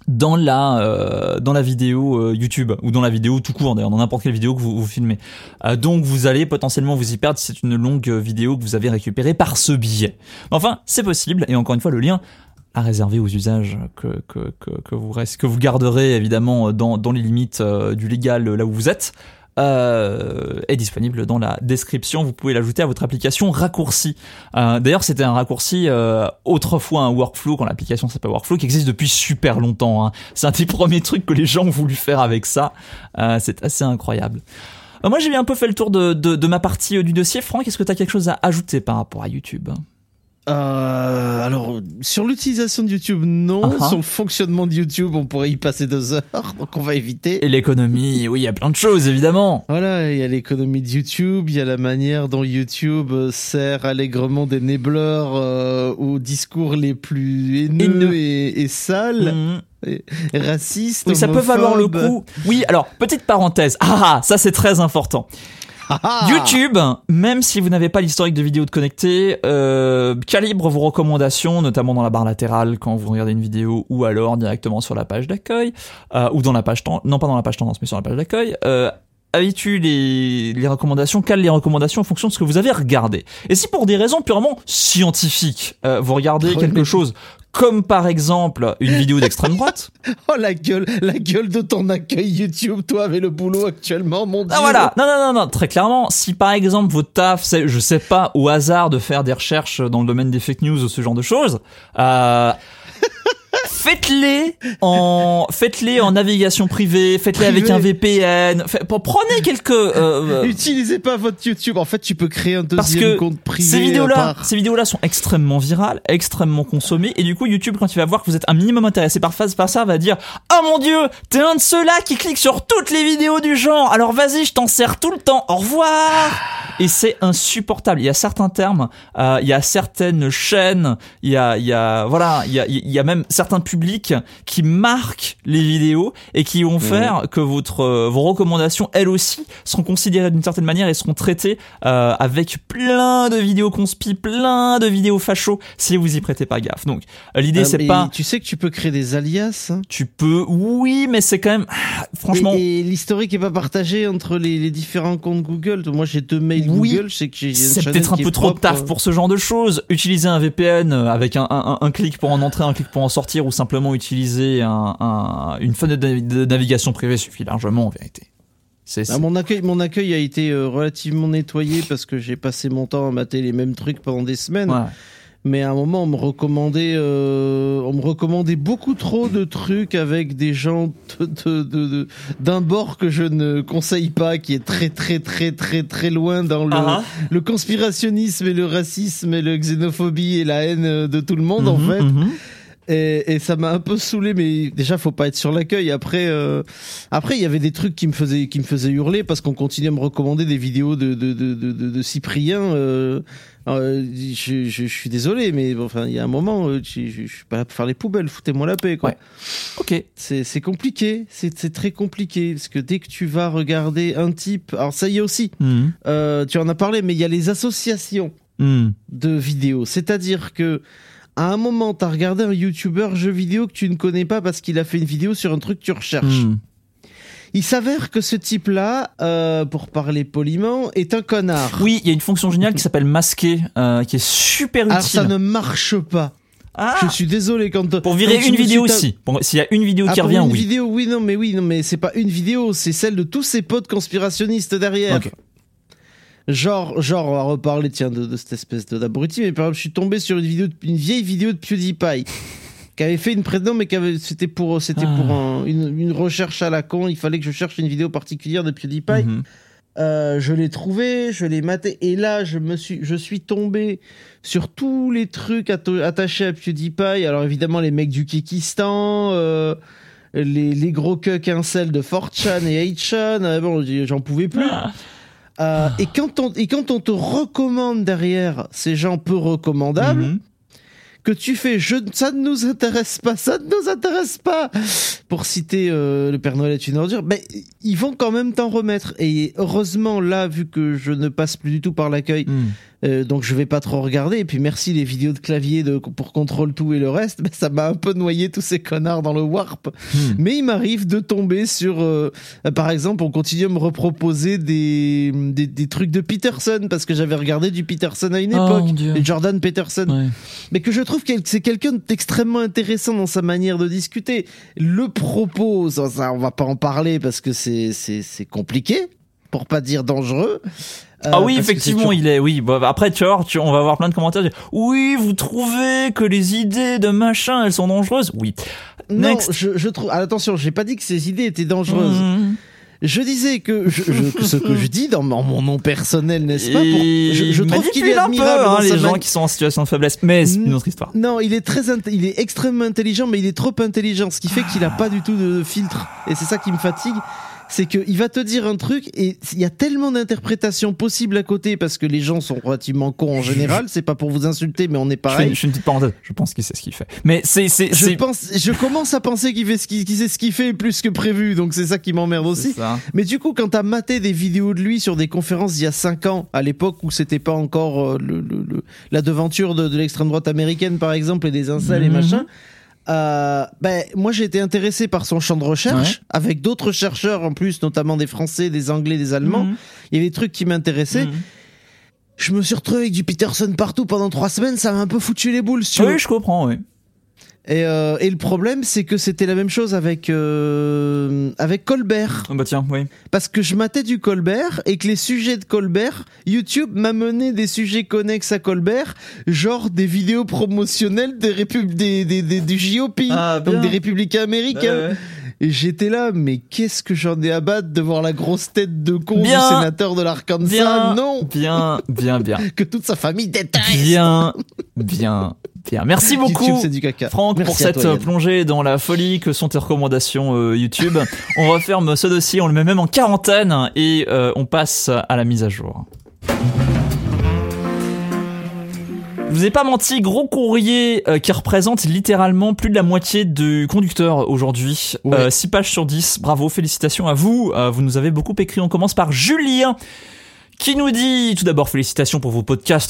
dans la vidéo YouTube ou dans la vidéo tout court d'ailleurs, dans n'importe quelle vidéo que vous filmez. Donc vous allez potentiellement vous y perdre si c'est une longue vidéo que vous avez récupérée par ce biais. Enfin, c'est possible, et encore une fois, le lien à réserver aux usages que vous garderez évidemment dans les limites du légal là où vous êtes, est disponible dans la description. Vous pouvez l'ajouter à votre application raccourci. D'ailleurs, c'était un raccourci autrefois un workflow, quand l'application s'appelle workflow, qui existe depuis super longtemps. C'est un des premiers trucs que les gens ont voulu faire avec ça. C'est assez incroyable. Moi, j'ai un peu fait le tour de ma partie du dossier. Franck, est-ce que tu as quelque chose à ajouter par rapport à YouTube ? Alors, sur l'utilisation de YouTube, non. Sur le fonctionnement de YouTube, on pourrait y passer 2 heures, donc on va éviter. Et l'économie, oui, il y a plein de choses, évidemment. Voilà, il y a l'économie de YouTube, il y a la manière dont YouTube sert allègrement d'énableur aux discours les plus haineux et sales. Raciste, oui, ça peut valoir le coup. Oui, alors, petite parenthèse. Ça c'est très important. YouTube, même si vous n'avez pas l'historique de vidéos de connecté, calibre vos recommandations, notamment dans la barre latérale quand vous regardez une vidéo, ou alors directement sur la page d'accueil, ou dans la page non pas dans la page tendance, mais sur la page d'accueil. Habitue les recommandations, cale les recommandations en fonction de ce que vous avez regardé. Et si pour des raisons purement scientifiques, vous regardez quelque chose comme par exemple une vidéo d'extrême droite. Oh la gueule de ton accueil YouTube, toi avec le boulot actuellement, mon Dieu. Voilà, non, très clairement, si par exemple votre taf, c'est, je sais pas, au hasard de faire des recherches dans le domaine des fake news ou ce genre de choses, faites-les en navigation privée, faites-les avec un VPN. Prenez quelques. Utilisez pas votre YouTube. En fait, tu peux créer un deuxième compte privé. Ces vidéos-là sont extrêmement virales, extrêmement consommées, et du coup, YouTube, quand il va voir que vous êtes un minimum intéressé par ça, va dire: oh mon Dieu, t'es un de ceux-là qui clique sur toutes les vidéos du genre. Alors vas-y, je t'en sers tout le temps. Au revoir. Et c'est insupportable. Il y a certains termes, il y a certaines chaînes, il y a même certains publics qui marquent les vidéos et qui vont faire que vos recommandations, elles aussi, seront considérées d'une certaine manière et seront traitées avec plein de vidéos conspi, plein de vidéos fachos si vous y prêtez pas gaffe. Donc l'idée c'est pas. Tu sais que tu peux créer des alias. Tu peux, oui, mais c'est quand même franchement. Et l'historique est pas partagé entre les différents comptes Google. Moi j'ai 2 mails Google, je sais que j'ai une c'est peut-être un peu trop de taf pour ce genre de choses. Utiliser un VPN avec un clic pour en entrer, un clic pour en sortir, ou simplement utiliser une fenêtre de navigation privée suffit largement en vérité. Mon accueil a été relativement nettoyé parce que j'ai passé mon temps à mater les mêmes trucs pendant des semaines. Ouais. Mais à un moment, on me recommandait beaucoup trop de trucs avec des gens d'un bord que je ne conseille pas, qui est très très très très très loin dans le conspirationnisme et le racisme et le xénophobie et la haine de tout le monde en fait. Et ça m'a un peu saoulé, mais déjà faut pas être sur l'accueil. Après il y avait des trucs qui me faisaient hurler parce qu'on continuait à me recommander des vidéos de Cyprien. Je suis désolé, mais enfin il y a un moment, je suis pas là pour faire les poubelles. Foutez-moi la paix, quoi. Ouais. Ok. C'est compliqué, c'est très compliqué parce que dès que tu vas regarder un type, alors ça y est aussi, tu en as parlé, mais il y a les associations de vidéos, c'est-à-dire que à un moment, t'as regardé un YouTuber jeu vidéo que tu ne connais pas parce qu'il a fait une vidéo sur un truc que tu recherches. Il s'avère que ce type-là, pour parler poliment, est un connard. Oui, il y a une fonction géniale qui s'appelle masquer, qui est super utile. Alors ça ne marche pas. Je suis désolé pour virer une vidéo aussi. S'il y a une vidéo qui revient, oui. Vidéo, oui, non, mais c'est pas une vidéo, c'est celle de tous ses potes conspirationnistes derrière. Okay. Genre, on va reparler, de cette espèce d'abruti, mais par exemple, je suis tombé sur une vieille vidéo de PewDiePie, qui avait fait une précédente, mais c'était pour une recherche à la con, il fallait que je cherche une vidéo particulière de PewDiePie. Je l'ai trouvé, je l'ai maté, et là, je suis tombé sur tous les trucs attachés à PewDiePie. Alors évidemment, les mecs du Kyrgyzstan, les gros cucks incels de 4chan et 8chan, bon, j'en pouvais plus. Et quand on te recommande derrière ces gens peu recommandables, que tu fais ça ne nous intéresse pas, pour citer le Père Noël est une ordure, ben ils vont quand même t'en remettre. Et heureusement là, vu que je ne passe plus du tout par l'accueil, Donc je vais pas trop regarder. Et puis merci les vidéos de clavier pour contrôle tout et le reste. Mais ça m'a un peu noyé tous ces connards dans le warp. Mais il m'arrive de tomber sur, par exemple, on continue à me reproposer des trucs de Peterson parce que j'avais regardé du Peterson à une époque, et Jordan Peterson. Ouais. Mais que je trouve que c'est quelqu'un d'extrêmement intéressant dans sa manière de discuter. Le propos, ça on va pas en parler parce que c'est compliqué, pour pas dire dangereux. Ah oui, effectivement, il est. Oui, bah, après, tu vois, on va avoir plein de commentaires. Oui, vous trouvez que les idées de machin, elles sont dangereuses? Oui. Non, je trouve. Attention, j'ai pas dit que ces idées étaient dangereuses. Je disais que ce que je dis dans mon nom personnel, n'est-ce pas, je trouve qu'il est admirable un peu, les gens qui sont en situation de faiblesse, mais c'est une autre histoire. Non, il est extrêmement intelligent, mais il est trop intelligent, ce qui fait qu'il a pas du tout de filtre. Et c'est ça qui me fatigue. C'est qu'il va te dire un truc et il y a tellement d'interprétations possibles à côté parce que les gens sont relativement cons en général. C'est pas pour vous insulter, mais on est pareil. Je fais une petite parenthèse. Je pense qu'il sait ce qu'il fait. Mais je commence à penser qu'il sait ce qu'il fait plus que prévu. Donc c'est ça qui m'emmerde aussi. Mais du coup, quand t'as maté des vidéos de lui sur des conférences d'il y a 5 ans, à l'époque où c'était pas encore la devanture de l'extrême droite américaine, par exemple, et des incels et machin. Moi j'ai été intéressé par son champ de recherche avec d'autres chercheurs en plus, notamment des Français, des Anglais, des Allemands. Il y avait des trucs qui m'intéressaient. Je me suis retrouvé avec du Peterson partout pendant 3 semaines, ça m'a un peu foutu les boules. Si oui, je comprends, oui. Et le problème, c'est que c'était la même chose avec Colbert. Oh bah tiens, oui. Parce que je matais du Colbert et que les sujets de Colbert, YouTube m'a mené des sujets connexes à Colbert, genre des vidéos promotionnelles du JOP, donc des républicains américains. Ouais. Et j'étais là, mais qu'est-ce que j'en ai à battre de voir la grosse tête de con du sénateur de l'Arkansas? Non. Bien. Que toute sa famille déteste. Bien. Merci beaucoup, YouTube, c'est du caca. Franck, merci pour cette plongée dans la folie que sont tes recommandations YouTube. On referme ce dossier, on le met même en quarantaine et on passe à la mise à jour. Je vous ai pas menti, gros courrier qui représente littéralement plus de la moitié du conducteur aujourd'hui. 6 pages sur 10, bravo, félicitations à vous. Vous nous avez beaucoup écrit. On commence par Julien, qui nous dit, tout d'abord, félicitations pour vos podcasts.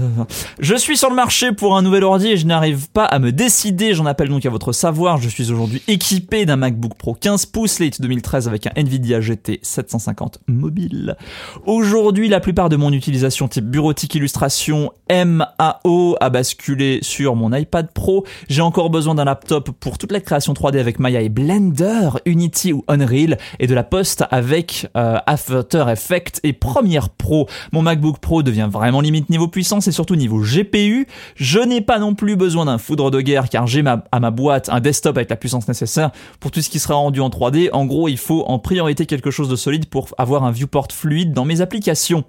Je suis sur le marché pour un nouvel ordi et je n'arrive pas à me décider. J'en appelle donc à votre savoir. Je suis aujourd'hui équipé d'un MacBook Pro 15 pouces late 2013 avec un Nvidia GT 750 mobile. Aujourd'hui, la plupart de mon utilisation type bureautique, illustration, MAO a basculé sur mon iPad Pro. J'ai encore besoin d'un laptop pour toute la création 3D avec Maya et Blender, Unity ou Unreal, et de la poste avec After Effects et Premiere Pro. Mon MacBook Pro devient vraiment limite niveau puissance et surtout niveau GPU. Je n'ai pas non plus besoin d'un foudre de guerre car j'ai à ma boîte un desktop avec la puissance nécessaire pour tout ce qui sera rendu en 3D. En gros, il faut en priorité quelque chose de solide pour avoir un viewport fluide dans mes applications.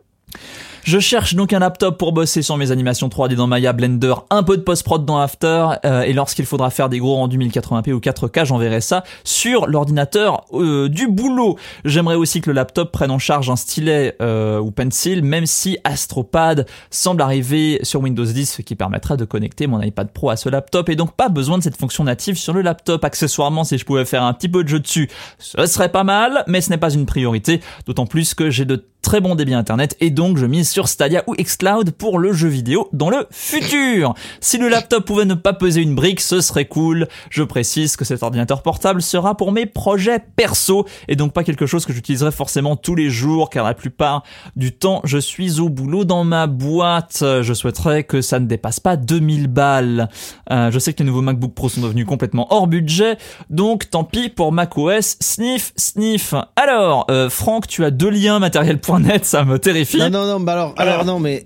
Je cherche donc un laptop pour bosser sur mes animations 3D dans Maya, Blender, un peu de post-prod dans After, et lorsqu'il faudra faire des gros rendus 1080p ou 4K, j'enverrai ça sur l'ordinateur du boulot. J'aimerais aussi que le laptop prenne en charge un stylet ou pencil, même si AstroPad semble arriver sur Windows 10, ce qui permettra de connecter mon iPad Pro à ce laptop, et donc pas besoin de cette fonction native sur le laptop. Accessoirement, si je pouvais faire un petit peu de jeu dessus, ce serait pas mal, mais ce n'est pas une priorité, d'autant plus que j'ai de très bon débit internet et donc je mise sur Stadia ou xCloud pour le jeu vidéo dans le futur. Si le laptop pouvait ne pas peser une brique, ce serait cool. Je précise que cet ordinateur portable sera pour mes projets perso et donc pas quelque chose que j'utiliserai forcément tous les jours car la plupart du temps je suis au boulot dans ma boîte. Je souhaiterais que ça ne dépasse pas 2000 balles. Je sais que les nouveaux MacBook Pro sont devenus complètement hors budget, donc tant pis pour macOS. Sniff. Alors, Franck, tu as 2 liens matériel.net, ça me terrifie. Non, bah alors non, mais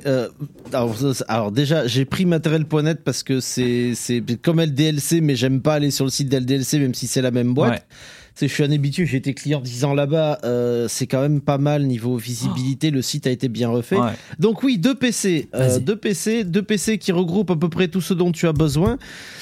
alors déjà, j'ai pris matériel.net parce que c'est comme LDLC, mais j'aime pas aller sur le site d'LDLC même si c'est la même boîte. Ouais. Je suis un habitué, j'ai été client 10 ans là-bas, c'est quand même pas mal niveau visibilité, le site a été bien refait. Ouais. Donc oui, 2 PC, 2 PC qui regroupent à peu près tout ce dont tu as besoin.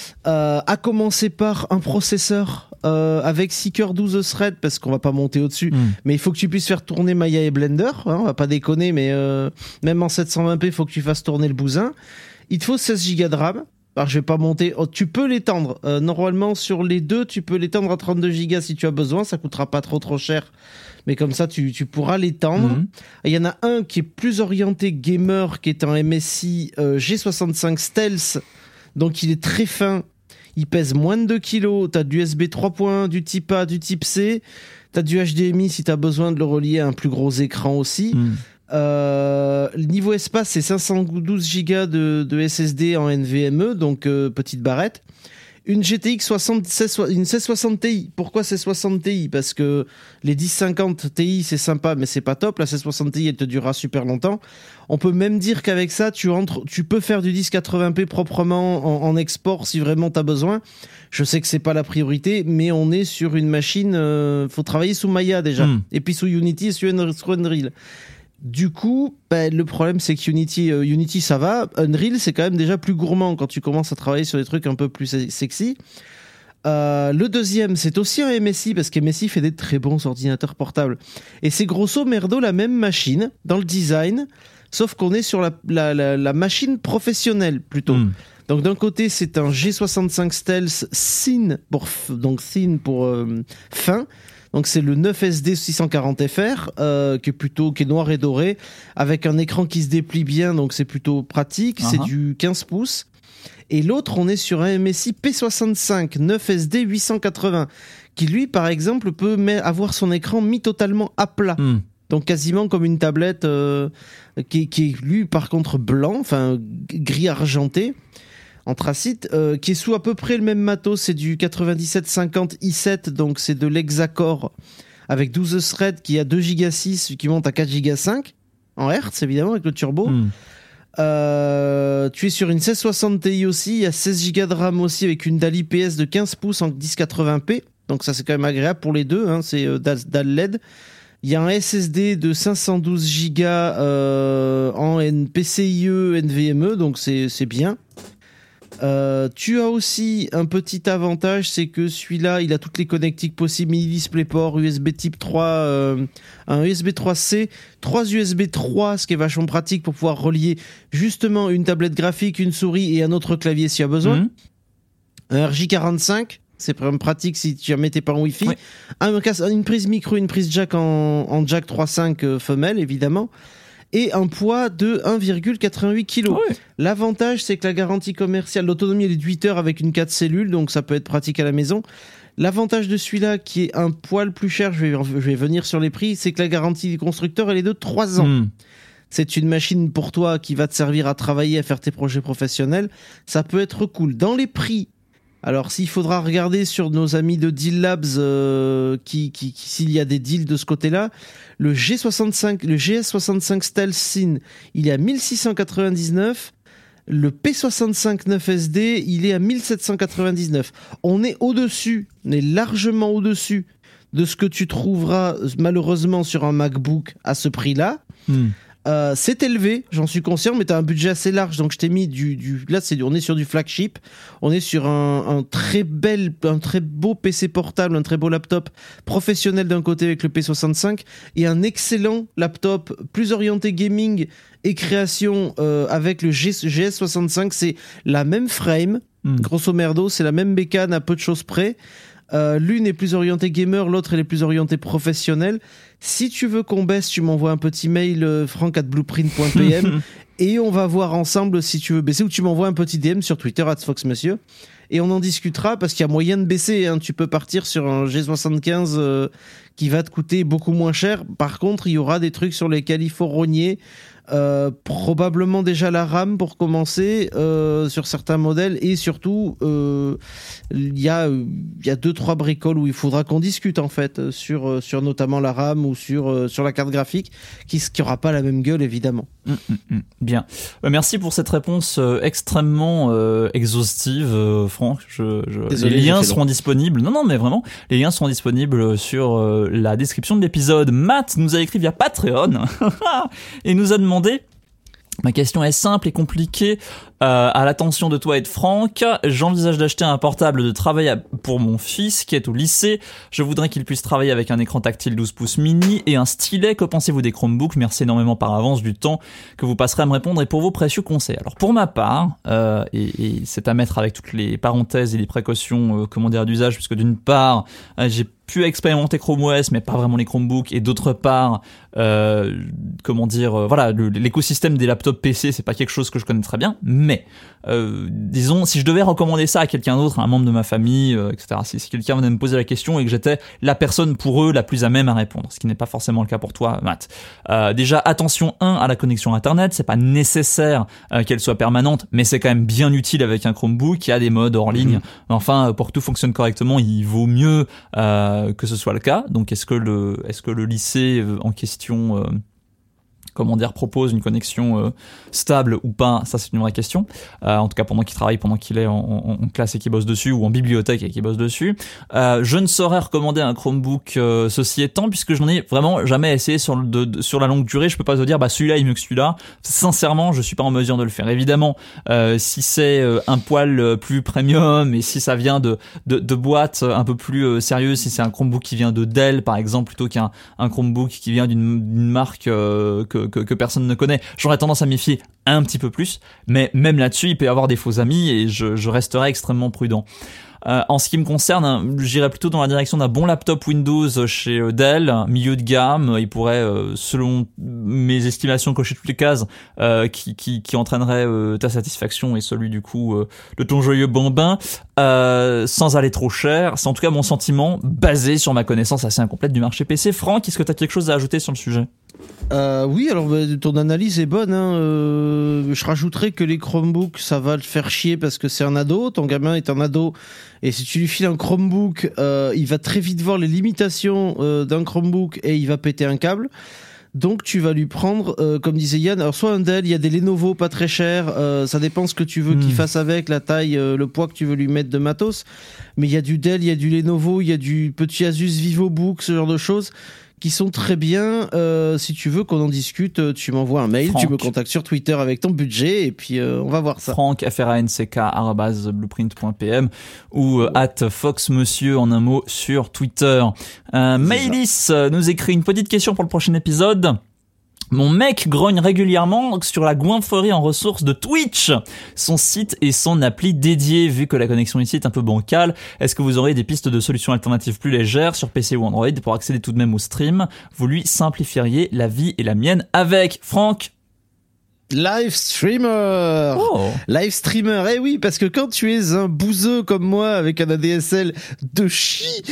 À commencer par un processeur avec Seeker 12 threads parce qu'on va pas monter au-dessus, mais il faut que tu puisses faire tourner Maya et Blender, hein, on va pas déconner, mais même en 720p, il faut que tu fasses tourner le bousin. Il te faut 16 Go de RAM. Alors, je vais pas monter. Oh, tu peux l'étendre. Normalement, sur les deux, tu peux l'étendre à 32 Go si tu as besoin. Ça coûtera pas trop cher. Mais comme ça, tu pourras l'étendre. Il y en a un qui est plus orienté gamer, qui est un MSI G65 Stealth. Donc, il est très fin. Il pèse moins de 2 kg. Tu as du USB 3.1, du type A, du type C. Tu as du HDMI si tu as besoin de le relier à un plus gros écran aussi. Niveau espace, c'est 512 Go de SSD en NVMe, donc petite barrette. Une GTX 1660 Ti. Pourquoi 1660 Ti ? Parce que les 1050 Ti c'est sympa, mais c'est pas top. La 1660 Ti elle te durera super longtemps. On peut même dire qu'avec ça, tu peux faire du 1080p proprement en export si vraiment t'as besoin. Je sais que c'est pas la priorité, mais on est sur une machine. Faut travailler sous Maya déjà, et puis sous Unity et sur Unreal. Du coup, le problème c'est que Unity ça va, Unreal c'est quand même déjà plus gourmand quand tu commences à travailler sur des trucs un peu plus sexy. Le deuxième c'est aussi un MSI parce que MSI fait des très bons ordinateurs portables et c'est grosso merdo la même machine dans le design, sauf qu'on est sur la machine professionnelle plutôt. Donc d'un côté c'est un G65 Stealth Thin pour fin. Donc c'est le 9SD 640FR qui est noir et doré avec un écran qui se déplie bien, donc c'est plutôt pratique. C'est du 15 pouces. Et l'autre, on est sur un MSI P65 9SD 880 qui lui, par exemple, peut avoir son écran mis totalement à plat. Donc quasiment comme une tablette qui est lui par contre blanc, enfin gris argenté. Anthracite, qui est sous à peu près le même matos, c'est du 9750 i7, donc c'est de l'Hexacore avec 12 threads qui a 2 Go 6 qui monte à 4 Go 5 en Hertz évidemment avec le turbo. Tu es sur une 1660 Ti aussi, il y a 16 Go de RAM aussi avec une dalle IPS de 15 pouces en 1080p, donc ça c'est quand même agréable pour les deux, c'est dalle LED. Il y a un SSD de 512 Go en PCIe NVMe, donc c'est bien. Tu as aussi un petit avantage, c'est que celui-là, il a toutes les connectiques possibles, mini DisplayPort, USB type 3, un USB 3C, 3 USB 3, ce qui est vachement pratique pour pouvoir relier justement une tablette graphique, une souris et un autre clavier s'il y a besoin. Un RJ45, c'est vraiment pratique si tu jamais t'es pas en Wi-Fi. Une prise micro, une prise jack en jack 3.5 femelle évidemment. Et un poids de 1,88 kg. L'avantage, c'est que la garantie commerciale, l'autonomie, elle est de 8 heures avec une 4 cellules, donc ça peut être pratique à la maison. L'avantage de celui-là, qui est un poil plus cher, je vais venir sur les prix, c'est que la garantie du constructeur, elle est de 3 ans. C'est une machine pour toi qui va te servir à travailler, à faire tes projets professionnels. Ça peut être cool. Dans les prix, alors s'il faudra regarder sur nos amis de Deal Labs s'il y a des deals de ce côté-là, le GS65 Stealth Thin, il est à 1699, le P65 9SD, il est à 1799. On est largement au-dessus de ce que tu trouveras malheureusement sur un MacBook à ce prix-là. C'est élevé, j'en suis conscient, mais t'as un budget assez large, donc je t'ai mis là on est sur du flagship, on est sur un très beau PC portable, un très beau laptop professionnel d'un côté avec le P65 et un excellent laptop plus orienté gaming et création avec le GS65. C'est la même frame, grosso merdo, c'est la même bécane à peu de choses près. L'une est plus orientée gamer, l'autre elle est plus orientée professionnelle. Si tu veux qu'on baisse, tu m'envoies un petit mail franck@blueprint.pm et on va voir ensemble si tu veux baisser, ou tu m'envoies un petit DM sur Twitter @foxmonsieur et on en discutera parce qu'il y a moyen de baisser. Tu peux partir sur un G75 qui va te coûter beaucoup moins cher. Par contre, il y aura des trucs sur lesquels il faut rogner. Probablement déjà la RAM pour commencer sur certains modèles, et surtout il y a 2-3 bricoles où il faudra qu'on discute en fait sur notamment la RAM ou sur la carte graphique qui aura pas la même gueule évidemment. Bien, merci pour cette réponse extrêmement exhaustive, Franck. Désolé, les liens seront disponibles. Non, mais vraiment, les liens seront disponibles sur la description de l'épisode. Matt nous a écrit via Patreon et nous a demandé. Ma question est simple et compliquée. À l'attention de toi et de Franck, j'envisage d'acheter un portable de travail pour mon fils qui est au lycée. Je voudrais qu'il puisse travailler avec un écran tactile 12 pouces mini et un stylet. Que pensez-vous des Chromebooks ? Merci énormément par avance du temps que vous passerez à me répondre et pour vos précieux conseils. Alors pour ma part, et c'est à mettre avec toutes les parenthèses et les précautions d'usage, puisque d'une part, j'ai pu expérimenter Chrome OS mais pas vraiment les Chromebooks, et d'autre part l'écosystème des laptops PC, c'est pas quelque chose que je connais très bien, mais disons, si je devais recommander ça à quelqu'un d'autre, à un membre de ma famille, etc., si quelqu'un venait me poser la question et que j'étais la personne pour eux la plus à même à répondre, ce qui n'est pas forcément le cas pour toi, Matt. Déjà, attention à la connexion internet, c'est pas nécessaire qu'elle soit permanente, mais c'est quand même bien utile avec un Chromebook qui a des modes hors ligne. Enfin, pour que tout fonctionne correctement, il vaut mieux que ce soit le cas. Donc est-ce que le lycée en question propose une connexion stable ou pas, ça c'est une vraie question. En tout cas pendant qu'il travaille, pendant qu'il est en classe et qu'il bosse dessus, ou en bibliothèque et qu'il bosse dessus. Je ne saurais recommander un Chromebook ceci étant, puisque je n'en ai vraiment jamais essayé sur la longue durée. Je peux pas te dire celui-là est mieux que celui-là. Sincèrement, je suis pas en mesure de le faire. Évidemment, si c'est un poil plus premium et si ça vient de boîtes un peu plus sérieuses, si c'est un Chromebook qui vient de Dell par exemple plutôt qu'un Chromebook qui vient d'une marque que personne ne connaît, j'aurais tendance à m'y fier un petit peu plus, mais même là-dessus il peut y avoir des faux amis et je resterai extrêmement prudent. En ce qui me concerne, j'irais plutôt dans la direction d'un bon laptop Windows chez Dell, milieu de gamme. Il pourrait, selon mes estimations, cocher toutes les cases qui entraînerait ta satisfaction et celui du coup de ton joyeux bambin, sans aller trop cher. C'est en tout cas mon sentiment basé sur ma connaissance assez incomplète du marché PC. Franck, est-ce que tu as quelque chose à ajouter sur le sujet ? Oui, alors ton analyse est bonne. Je rajouterais que les Chromebooks, ça va le faire chier parce que c'est un ado. Ton gamin est un ado, et si tu lui files un Chromebook, il va très vite voir les limitations d'un Chromebook et il va péter un câble. Donc tu vas lui prendre, comme disait Yann, alors soit un Dell, il y a des Lenovo pas très chers, ça dépend ce que tu veux qu'il fasse avec, la taille, le poids que tu veux lui mettre de matos. Mais il y a du Dell, il y a du Lenovo, il y a du petit Asus VivoBook, ce genre de choses qui sont très bien. Si tu veux qu'on en discute, tu m'envoies un mail, Franck. Tu me contactes sur Twitter avec ton budget et puis on va voir ça. Franck, franck@blueprint.pm ou @foxmonsieur en un mot sur Twitter. Maëlys nous écrit une petite question pour le prochain épisode. Mon mec grogne régulièrement sur la goinfrerie en ressources de Twitch, son site et son appli dédié. Vu que la connexion ici est un peu bancale, est-ce que vous aurez des pistes de solutions alternatives plus légères sur PC ou Android pour accéder tout de même au stream ? Vous lui simplifieriez la vie et la mienne avec Franck. Live streamer. Live streamer, eh oui, parce que quand tu es un bouseux comme moi avec un ADSL de chi,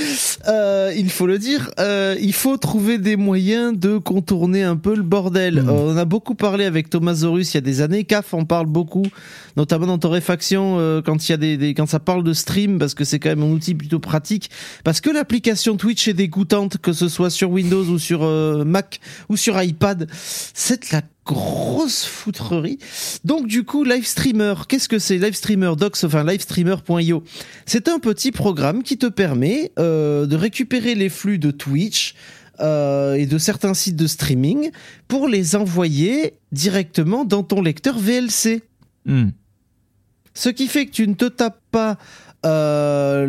il faut le dire, il faut trouver des moyens de contourner un peu le bordel. On a beaucoup parlé avec Thomas Zorus il y a des années, CAF en parle beaucoup, notamment dans Torréfaction, quand il y a quand ça parle de stream, parce que c'est quand même un outil plutôt pratique, parce que l'application Twitch est dégoûtante, que ce soit sur Windows ou sur Mac ou sur iPad, c'est de la grosse foutrerie. Donc du coup, Livestreamer, qu'est-ce que c'est ? Livestreamer Docs, enfin livestreamer.io. C'est un petit programme qui te permet de récupérer les flux de Twitch et de certains sites de streaming pour les envoyer directement dans ton lecteur VLC. Ce qui fait que tu ne te tapes pas la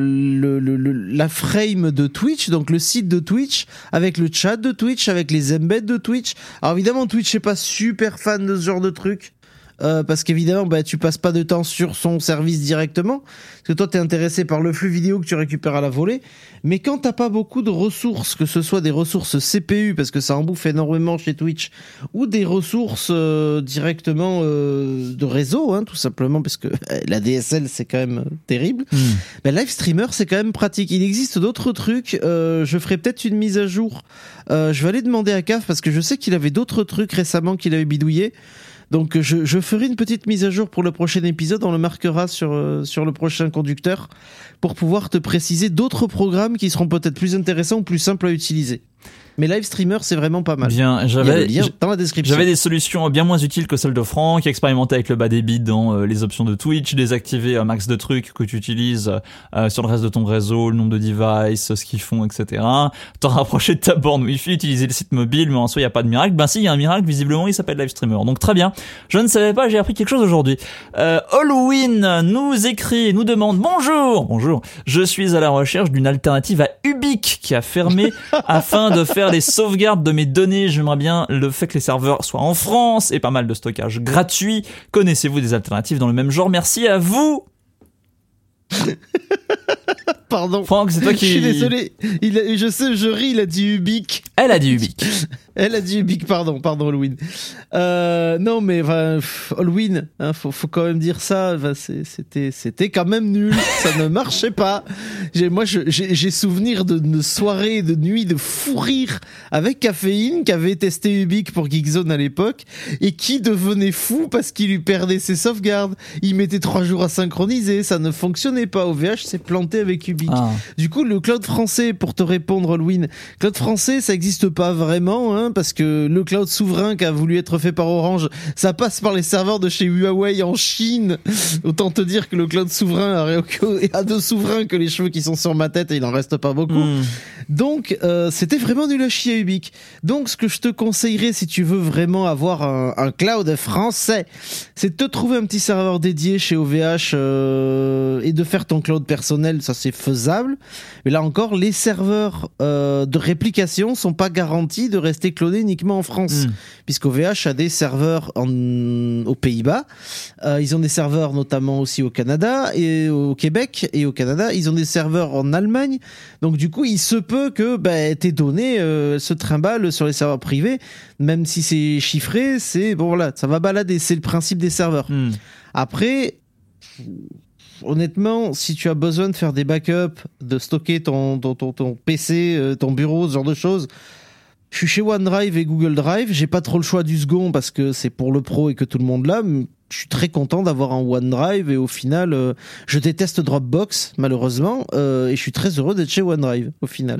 frame de Twitch, donc le site de Twitch, avec le chat de Twitch, avec les embeds de Twitch. Alors évidemment, Twitch n'est pas super fan de ce genre de truc. Parce qu'évidemment, tu passes pas de temps sur son service directement, parce que toi t'es intéressé par le flux vidéo que tu récupères à la volée. Mais quand t'as pas beaucoup de ressources, que ce soit des ressources CPU, parce que ça en bouffe énormément chez Twitch, ou des ressources directement de réseau, tout simplement, parce que la DSL c'est quand même terrible. Livestreamer c'est quand même pratique. Il existe d'autres trucs. Je ferai peut-être une mise à jour. Je vais aller demander à CAF, parce que je sais qu'il avait d'autres trucs récemment qu'il avait bidouillé. Donc je ferai une petite mise à jour pour le prochain épisode, on le marquera sur le prochain conducteur pour pouvoir te préciser d'autres programmes qui seront peut-être plus intéressants ou plus simples à utiliser. Mais Live Streamer, c'est vraiment pas mal. Bien, Il y a le lien dans la description. J'avais des solutions bien moins utiles que celles de Franck, expérimenter avec le bas débit dans les options de Twitch, désactiver un max de trucs que tu utilises sur le reste de ton réseau, le nombre de devices, ce qu'ils font, etc. T'en rapprocher de ta borne Wi-Fi, utiliser le site mobile, mais en soi, il n'y a pas de miracle. Ben si, il y a un miracle, visiblement, il s'appelle Live Streamer. Donc très bien. Je ne savais pas, j'ai appris quelque chose aujourd'hui. Halloween nous écrit, nous demande bonjour, je suis à la recherche d'une alternative à Ubique qui a fermé afin de faire les sauvegardes de mes données. J'aimerais bien le fait que les serveurs soient en France et pas mal de stockage gratuit. Connaissez-vous des alternatives dans le même genre? Merci à vous. Pardon. Franck, c'est toi qui... Je suis désolé. Je ris, il a dit Ubique. Elle a dit Ubique. Elle a dit Ubique, pardon Halloween. Non mais Halloween, hein, faut quand même dire ça. C'était quand même nul, ça ne marchait pas. J'ai souvenir de soirées, de nuits de fou rire avec Caféine qui avait testé Ubique pour Geekzone à l'époque et qui devenait fou parce qu'il lui perdait ses sauvegardes. Il mettait 3 jours à synchroniser, ça ne fonctionnait pas. OVH s'est planté avec Ubique. Du coup, le cloud français, pour te répondre Halloween, cloud français, ça existe pas vraiment, hein, parce que le cloud souverain qui a voulu être fait par Orange, ça passe par les serveurs de chez Huawei en Chine. Autant te dire que le cloud souverain a de souverains que les cheveux qui sont sur ma tête et il en reste pas beaucoup. Donc, c'était vraiment nul à chier Ubique. Donc, ce que je te conseillerais si tu veux vraiment avoir un cloud français, c'est de te trouver un petit serveur dédié chez OVH et de faire ton cloud personnel, ça c'est faisable. Mais là encore, les serveurs de réplication sont pas garantis de rester clonés uniquement en France, puisqu'OVH a des serveurs aux Pays-Bas, ils ont des serveurs notamment aussi au Canada et au Québec, et au Canada ils ont des serveurs en Allemagne. Donc du coup il se peut que tes données se trimballent sur les serveurs privés, même si c'est chiffré, c'est bon, voilà, ça va balader, c'est le principe des serveurs. Après, honnêtement, si tu as besoin de faire des backups, de stocker ton PC, ton bureau, ce genre de choses, je suis chez OneDrive et Google Drive. J'ai pas trop le choix du second parce que c'est pour le pro et que tout le monde l'a. Je suis très content d'avoir un OneDrive et au final, je déteste Dropbox malheureusement et je suis très heureux d'être chez OneDrive au final.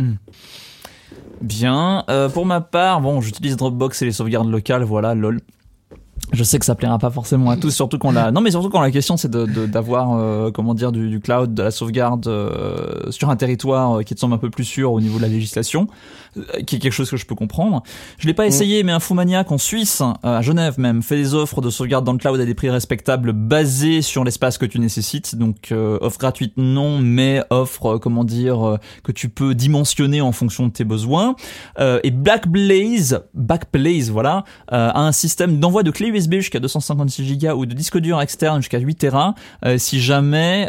Bien. Pour ma part, bon, j'utilise Dropbox et les sauvegardes locales. Voilà, lol. Je sais que ça plaira pas forcément à tous, surtout quand la question c'est d'avoir du cloud, de la sauvegarde sur un territoire qui te semble un peu plus sûr au niveau de la législation, qui est quelque chose que je peux comprendre. Je l'ai pas essayé, mais Infomaniac en Suisse, à Genève même, fait des offres de sauvegarde dans le cloud à des prix respectables basés sur l'espace que tu nécessites. Donc offre gratuite non, mais offre que tu peux dimensionner en fonction de tes besoins. Et Backblaze, voilà, a un système d'envoi de clés USB jusqu'à 256 Go ou de disque dur externe jusqu'à 8 Tera si jamais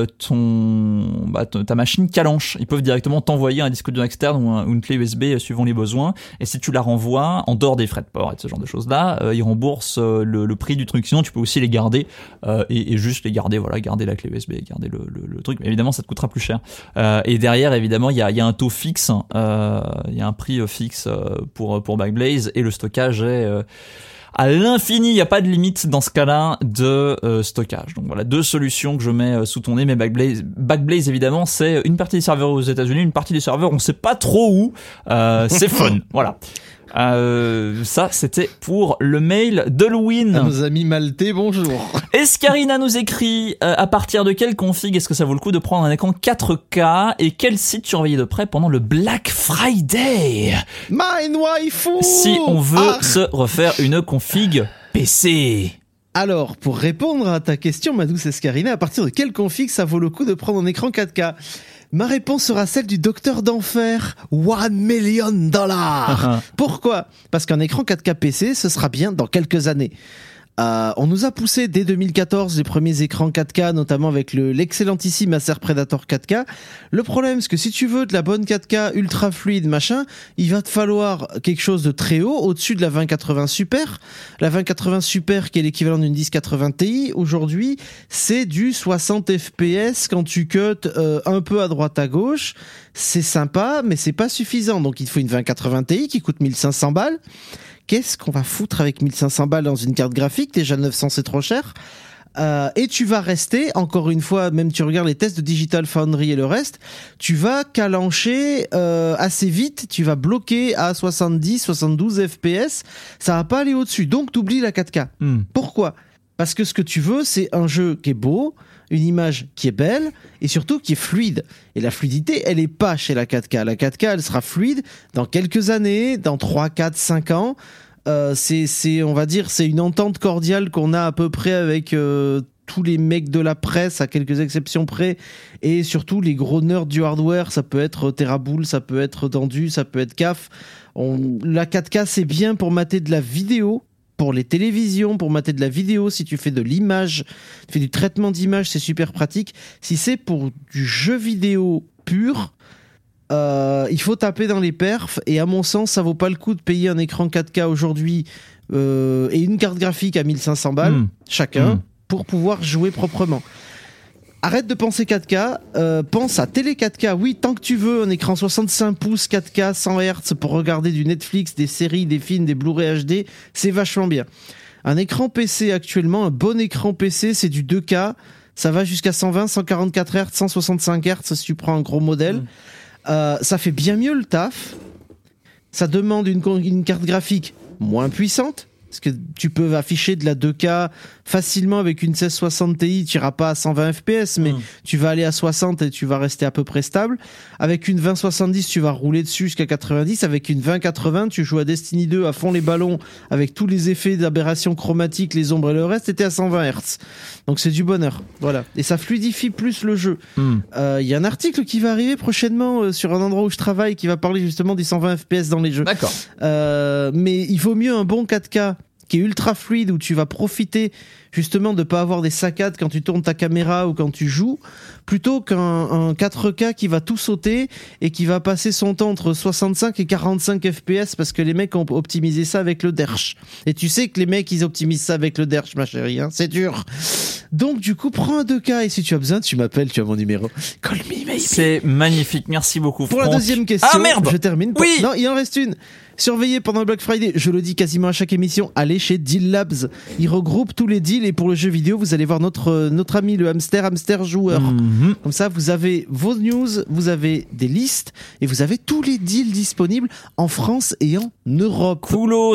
ta machine calanche. Ils peuvent directement t'envoyer un disque dur externe ou une clé USB suivant les besoins, et si tu la renvoies en dehors des frais de port et de ce genre de choses là, ils remboursent le prix du truc. Sinon tu peux aussi les garder et juste les garder, voilà, garder la clé USB, garder le truc, mais évidemment ça te coûtera plus cher. Et derrière évidemment il y a un taux fixe, il y a un prix fixe pour Backblaze, et le stockage est à l'infini, il n'y a pas de limite dans ce cas-là de stockage. Donc voilà, 2 solutions que je mets sous ton nez. Mais Backblaze évidemment, c'est une partie des serveurs aux États-Unis, une partie des serveurs on sait pas trop où. C'est fun, voilà. Ça c'était pour le mail d'Halloween. À nos amis maltais, bonjour. Escarina nous écrit à partir de quelle config est-ce que ça vaut le coup de prendre un écran 4K et quel site surveiller de près pendant le Black Friday? Mine waifu. Si on veut se refaire une config PC. Alors, pour répondre à ta question, ma douce Escarina, à partir de quelle config ça vaut le coup de prendre un écran 4K? Ma réponse sera celle du docteur d'enfer. $1 million. Pourquoi? Parce qu'un écran 4K PC, ce sera bien dans quelques années. On nous a poussé dès 2014 les premiers écrans 4K, notamment avec l'excellentissime Acer Predator 4K. Le problème, c'est que si tu veux de la bonne 4K ultra fluide, machin, il va te falloir quelque chose de très haut, au-dessus de la 2080 Super. La 2080 Super, qui est l'équivalent d'une 1080 Ti, aujourd'hui, c'est du 60 FPS quand tu cut un peu à droite à gauche. C'est sympa, mais c'est pas suffisant. Donc il te faut une 2080 Ti qui coûte 1500 balles. Qu'est-ce qu'on va foutre avec 1500 balles dans une carte graphique? Déjà 900 c'est trop cher. Et tu vas rester, encore une fois, même tu regardes les tests de Digital Foundry et le reste, tu vas calancher assez vite, tu vas bloquer à 70, 72 FPS, ça va pas aller au-dessus, donc t'oublies la 4K. Pourquoi ? Parce que ce que tu veux, c'est un jeu qui est beau, une image qui est belle, et surtout qui est fluide. Et la fluidité, elle est pas chez la 4K. La 4K, elle sera fluide dans quelques années, dans 3, 4, 5 ans. On va dire, c'est une entente cordiale qu'on a à peu près avec tous les mecs de la presse, à quelques exceptions près, et surtout les gros nerds du hardware. Ça peut être Terrabool, ça peut être Dendu, ça peut être CAF. La 4K, c'est bien pour mater de la vidéo, pour les télévisions, pour mater de la vidéo. Si tu fais de l'image, tu fais du traitement d'image, c'est super pratique. Si c'est pour du jeu vidéo pur, il faut taper dans les perfs, et à mon sens ça vaut pas le coup de payer un écran 4K aujourd'hui et une carte graphique à 1500 balles chacun pour pouvoir jouer proprement. Arrête de penser 4K, pense à télé 4K. Oui, tant que tu veux un écran 65 pouces 4K 100 Hz pour regarder du Netflix, des séries, des films, des Blu-ray HD, c'est vachement bien. Un écran PC actuellement, un bon écran PC, c'est du 2K, ça va jusqu'à 120, 144 Hz, 165 Hz si tu prends un gros modèle. Ça fait bien mieux le taf. Ça demande une carte graphique moins puissante, parce que tu peux afficher de la 2K facilement avec une 1660 Ti, tu n'iras pas à 120 FPS, mais tu vas aller à 60 et tu vas rester à peu près stable. Avec une 2070, tu vas rouler dessus jusqu'à 90. Avec une 2080, tu joues à Destiny 2 à fond les ballons, avec tous les effets d'aberration chromatique, les ombres et le reste, t'étais à 120 Hz. Donc c'est du bonheur. Voilà. Et ça fluidifie plus le jeu. Y a un article qui va arriver prochainement sur un endroit où je travaille qui va parler justement des 120 FPS dans les jeux. D'accord. Mais il vaut mieux un bon 4K qui est ultra fluide, où tu vas profiter justement de pas avoir des saccades quand tu tournes ta caméra ou quand tu joues, plutôt qu'un 4K qui va tout sauter et qui va passer son temps entre 65 et 45 FPS, parce que les mecs ont optimisé ça avec le derche. Et tu sais que les mecs, ils optimisent ça avec le derche, ma chérie, hein, c'est dur. Donc du coup, prends un 2K, et si tu as besoin, tu m'appelles, tu as mon numéro. Call me, baby. C'est magnifique, merci beaucoup, Franck. Pour la deuxième question, ah merde, je termine. Oui. Non, il en reste une. Surveillez pendant le Black Friday, je le dis quasiment à chaque émission, allez chez Deal Labs. Il regroupe tous les deals, et pour le jeu vidéo, vous allez voir notre ami le hamster joueur. Comme ça, vous avez vos news, vous avez des listes, et vous avez tous les deals disponibles en France et en Europe. Coolos,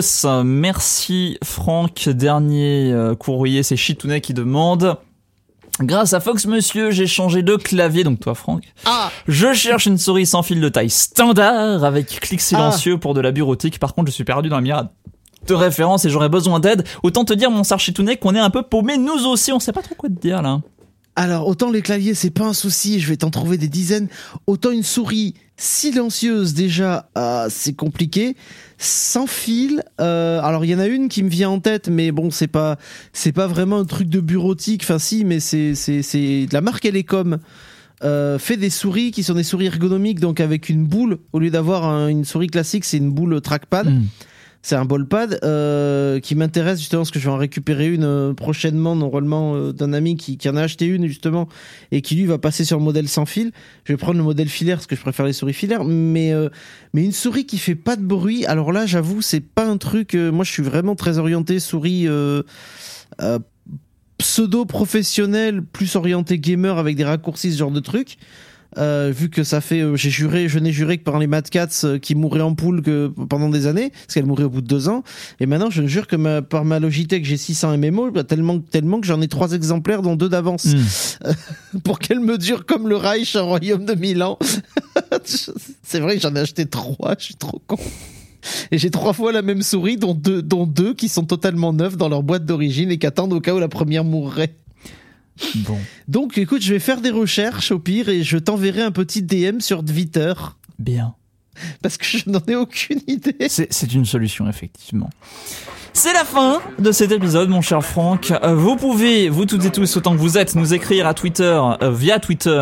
merci Franck. Dernier courrier, c'est Chitounet qui demande: grâce à Fox Monsieur, j'ai changé de clavier, donc toi Franck. Je cherche une souris sans fil de taille standard avec clic silencieux pour de la bureautique. Par contre, je suis perdu dans la myriade de références et j'aurais besoin d'aide. Autant te dire, mon sar Chitounet, qu'on est un peu paumé nous aussi, on sait pas trop quoi te dire là. Alors, autant les claviers, c'est pas un souci, je vais t'en trouver des dizaines. Autant une souris silencieuse, déjà, c'est compliqué. Sans fil, alors il y en a une qui me vient en tête, mais bon, c'est pas vraiment un truc de bureautique. Enfin, si, mais c'est de la marque Elecom. Fait des souris qui sont des souris ergonomiques, donc avec une boule, au lieu d'avoir une souris classique, c'est une boule trackpad. C'est un ballpad qui m'intéresse justement, parce que je vais en récupérer une prochainement, normalement, d'un ami qui en a acheté une justement, et qui lui va passer sur le modèle sans fil. Je vais prendre le modèle filaire parce que je préfère les souris filaires, mais une souris qui fait pas de bruit, alors là j'avoue c'est pas un truc, moi je suis vraiment très orienté souris pseudo-professionnel, plus orienté gamer avec des raccourcis, ce genre de truc. Vu que ça fait, je n'ai juré que par les Mad Cats qui mouraient en poule que pendant des années, parce qu'elles mouraient au bout de 2 ans. Et maintenant, je ne jure que par ma Logitech, j'ai 600 MMO, tellement que j'en ai 3 exemplaires, dont 2 d'avance. Pour qu'elle me dure comme le Reich, un royaume de 1000 ans. C'est vrai que j'en ai acheté 3, je suis trop con. Et j'ai 3 fois la même souris, dont deux qui sont totalement neuves dans leur boîte d'origine et qui attendent au cas où la première mourrait. Bon. Donc écoute, je vais faire des recherches au pire et je t'enverrai un petit DM sur Twitter. Bien. Parce que je n'en ai aucune idée. C'est une solution, effectivement. C'est la fin de cet épisode, mon cher Franck. Vous pouvez, vous toutes et tous, autant que vous êtes, nous écrire à Twitter, via Twitter,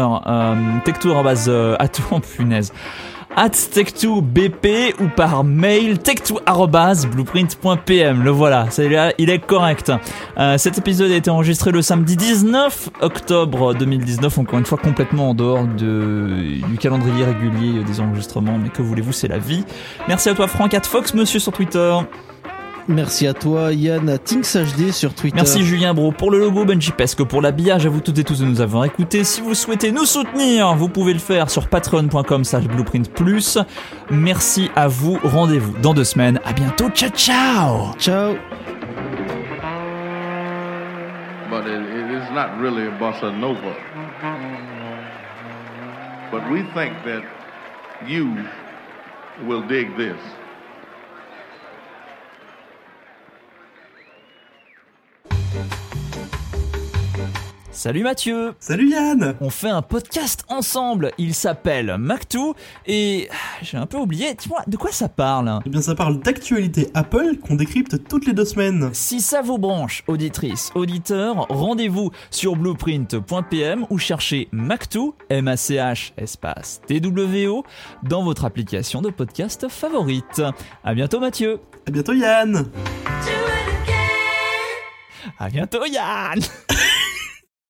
@tech2bp ou par mail tech2@blueprint.pm. Le voilà, il est correct. Cet épisode a été enregistré le samedi 19 octobre 2019, encore une fois complètement en dehors du calendrier régulier des enregistrements, mais que voulez-vous, c'est la vie. Merci à toi Franck, @Fox Monsieur sur Twitter. Merci à toi Yann, à TinksHD sur Twitter. Merci Julien Bro pour le logo, Benji Pesco pour l'habillage, à vous toutes et tous de nous avoir écoutés. Si vous souhaitez nous soutenir, vous pouvez le faire sur patreon.com/blueprint+. Merci à vous, rendez-vous dans 2 semaines. À bientôt, ciao ciao. Ciao. But it is not really a bossa nova. But we think that you will dig this. Salut Mathieu. Salut Yann. On fait un podcast ensemble, il s'appelle Mactou et j'ai un peu oublié, dis-moi, de quoi ça parle? Eh bien ça parle d'actualité Apple qu'on décrypte toutes les 2 semaines. Si ça vous branche, auditrices, auditeurs, rendez-vous sur blueprint.pm ou cherchez Mactou, M-A-C-H, espace T-W-O, dans votre application de podcast favorite. À bientôt Mathieu. À bientôt Yann. À bientôt Yann.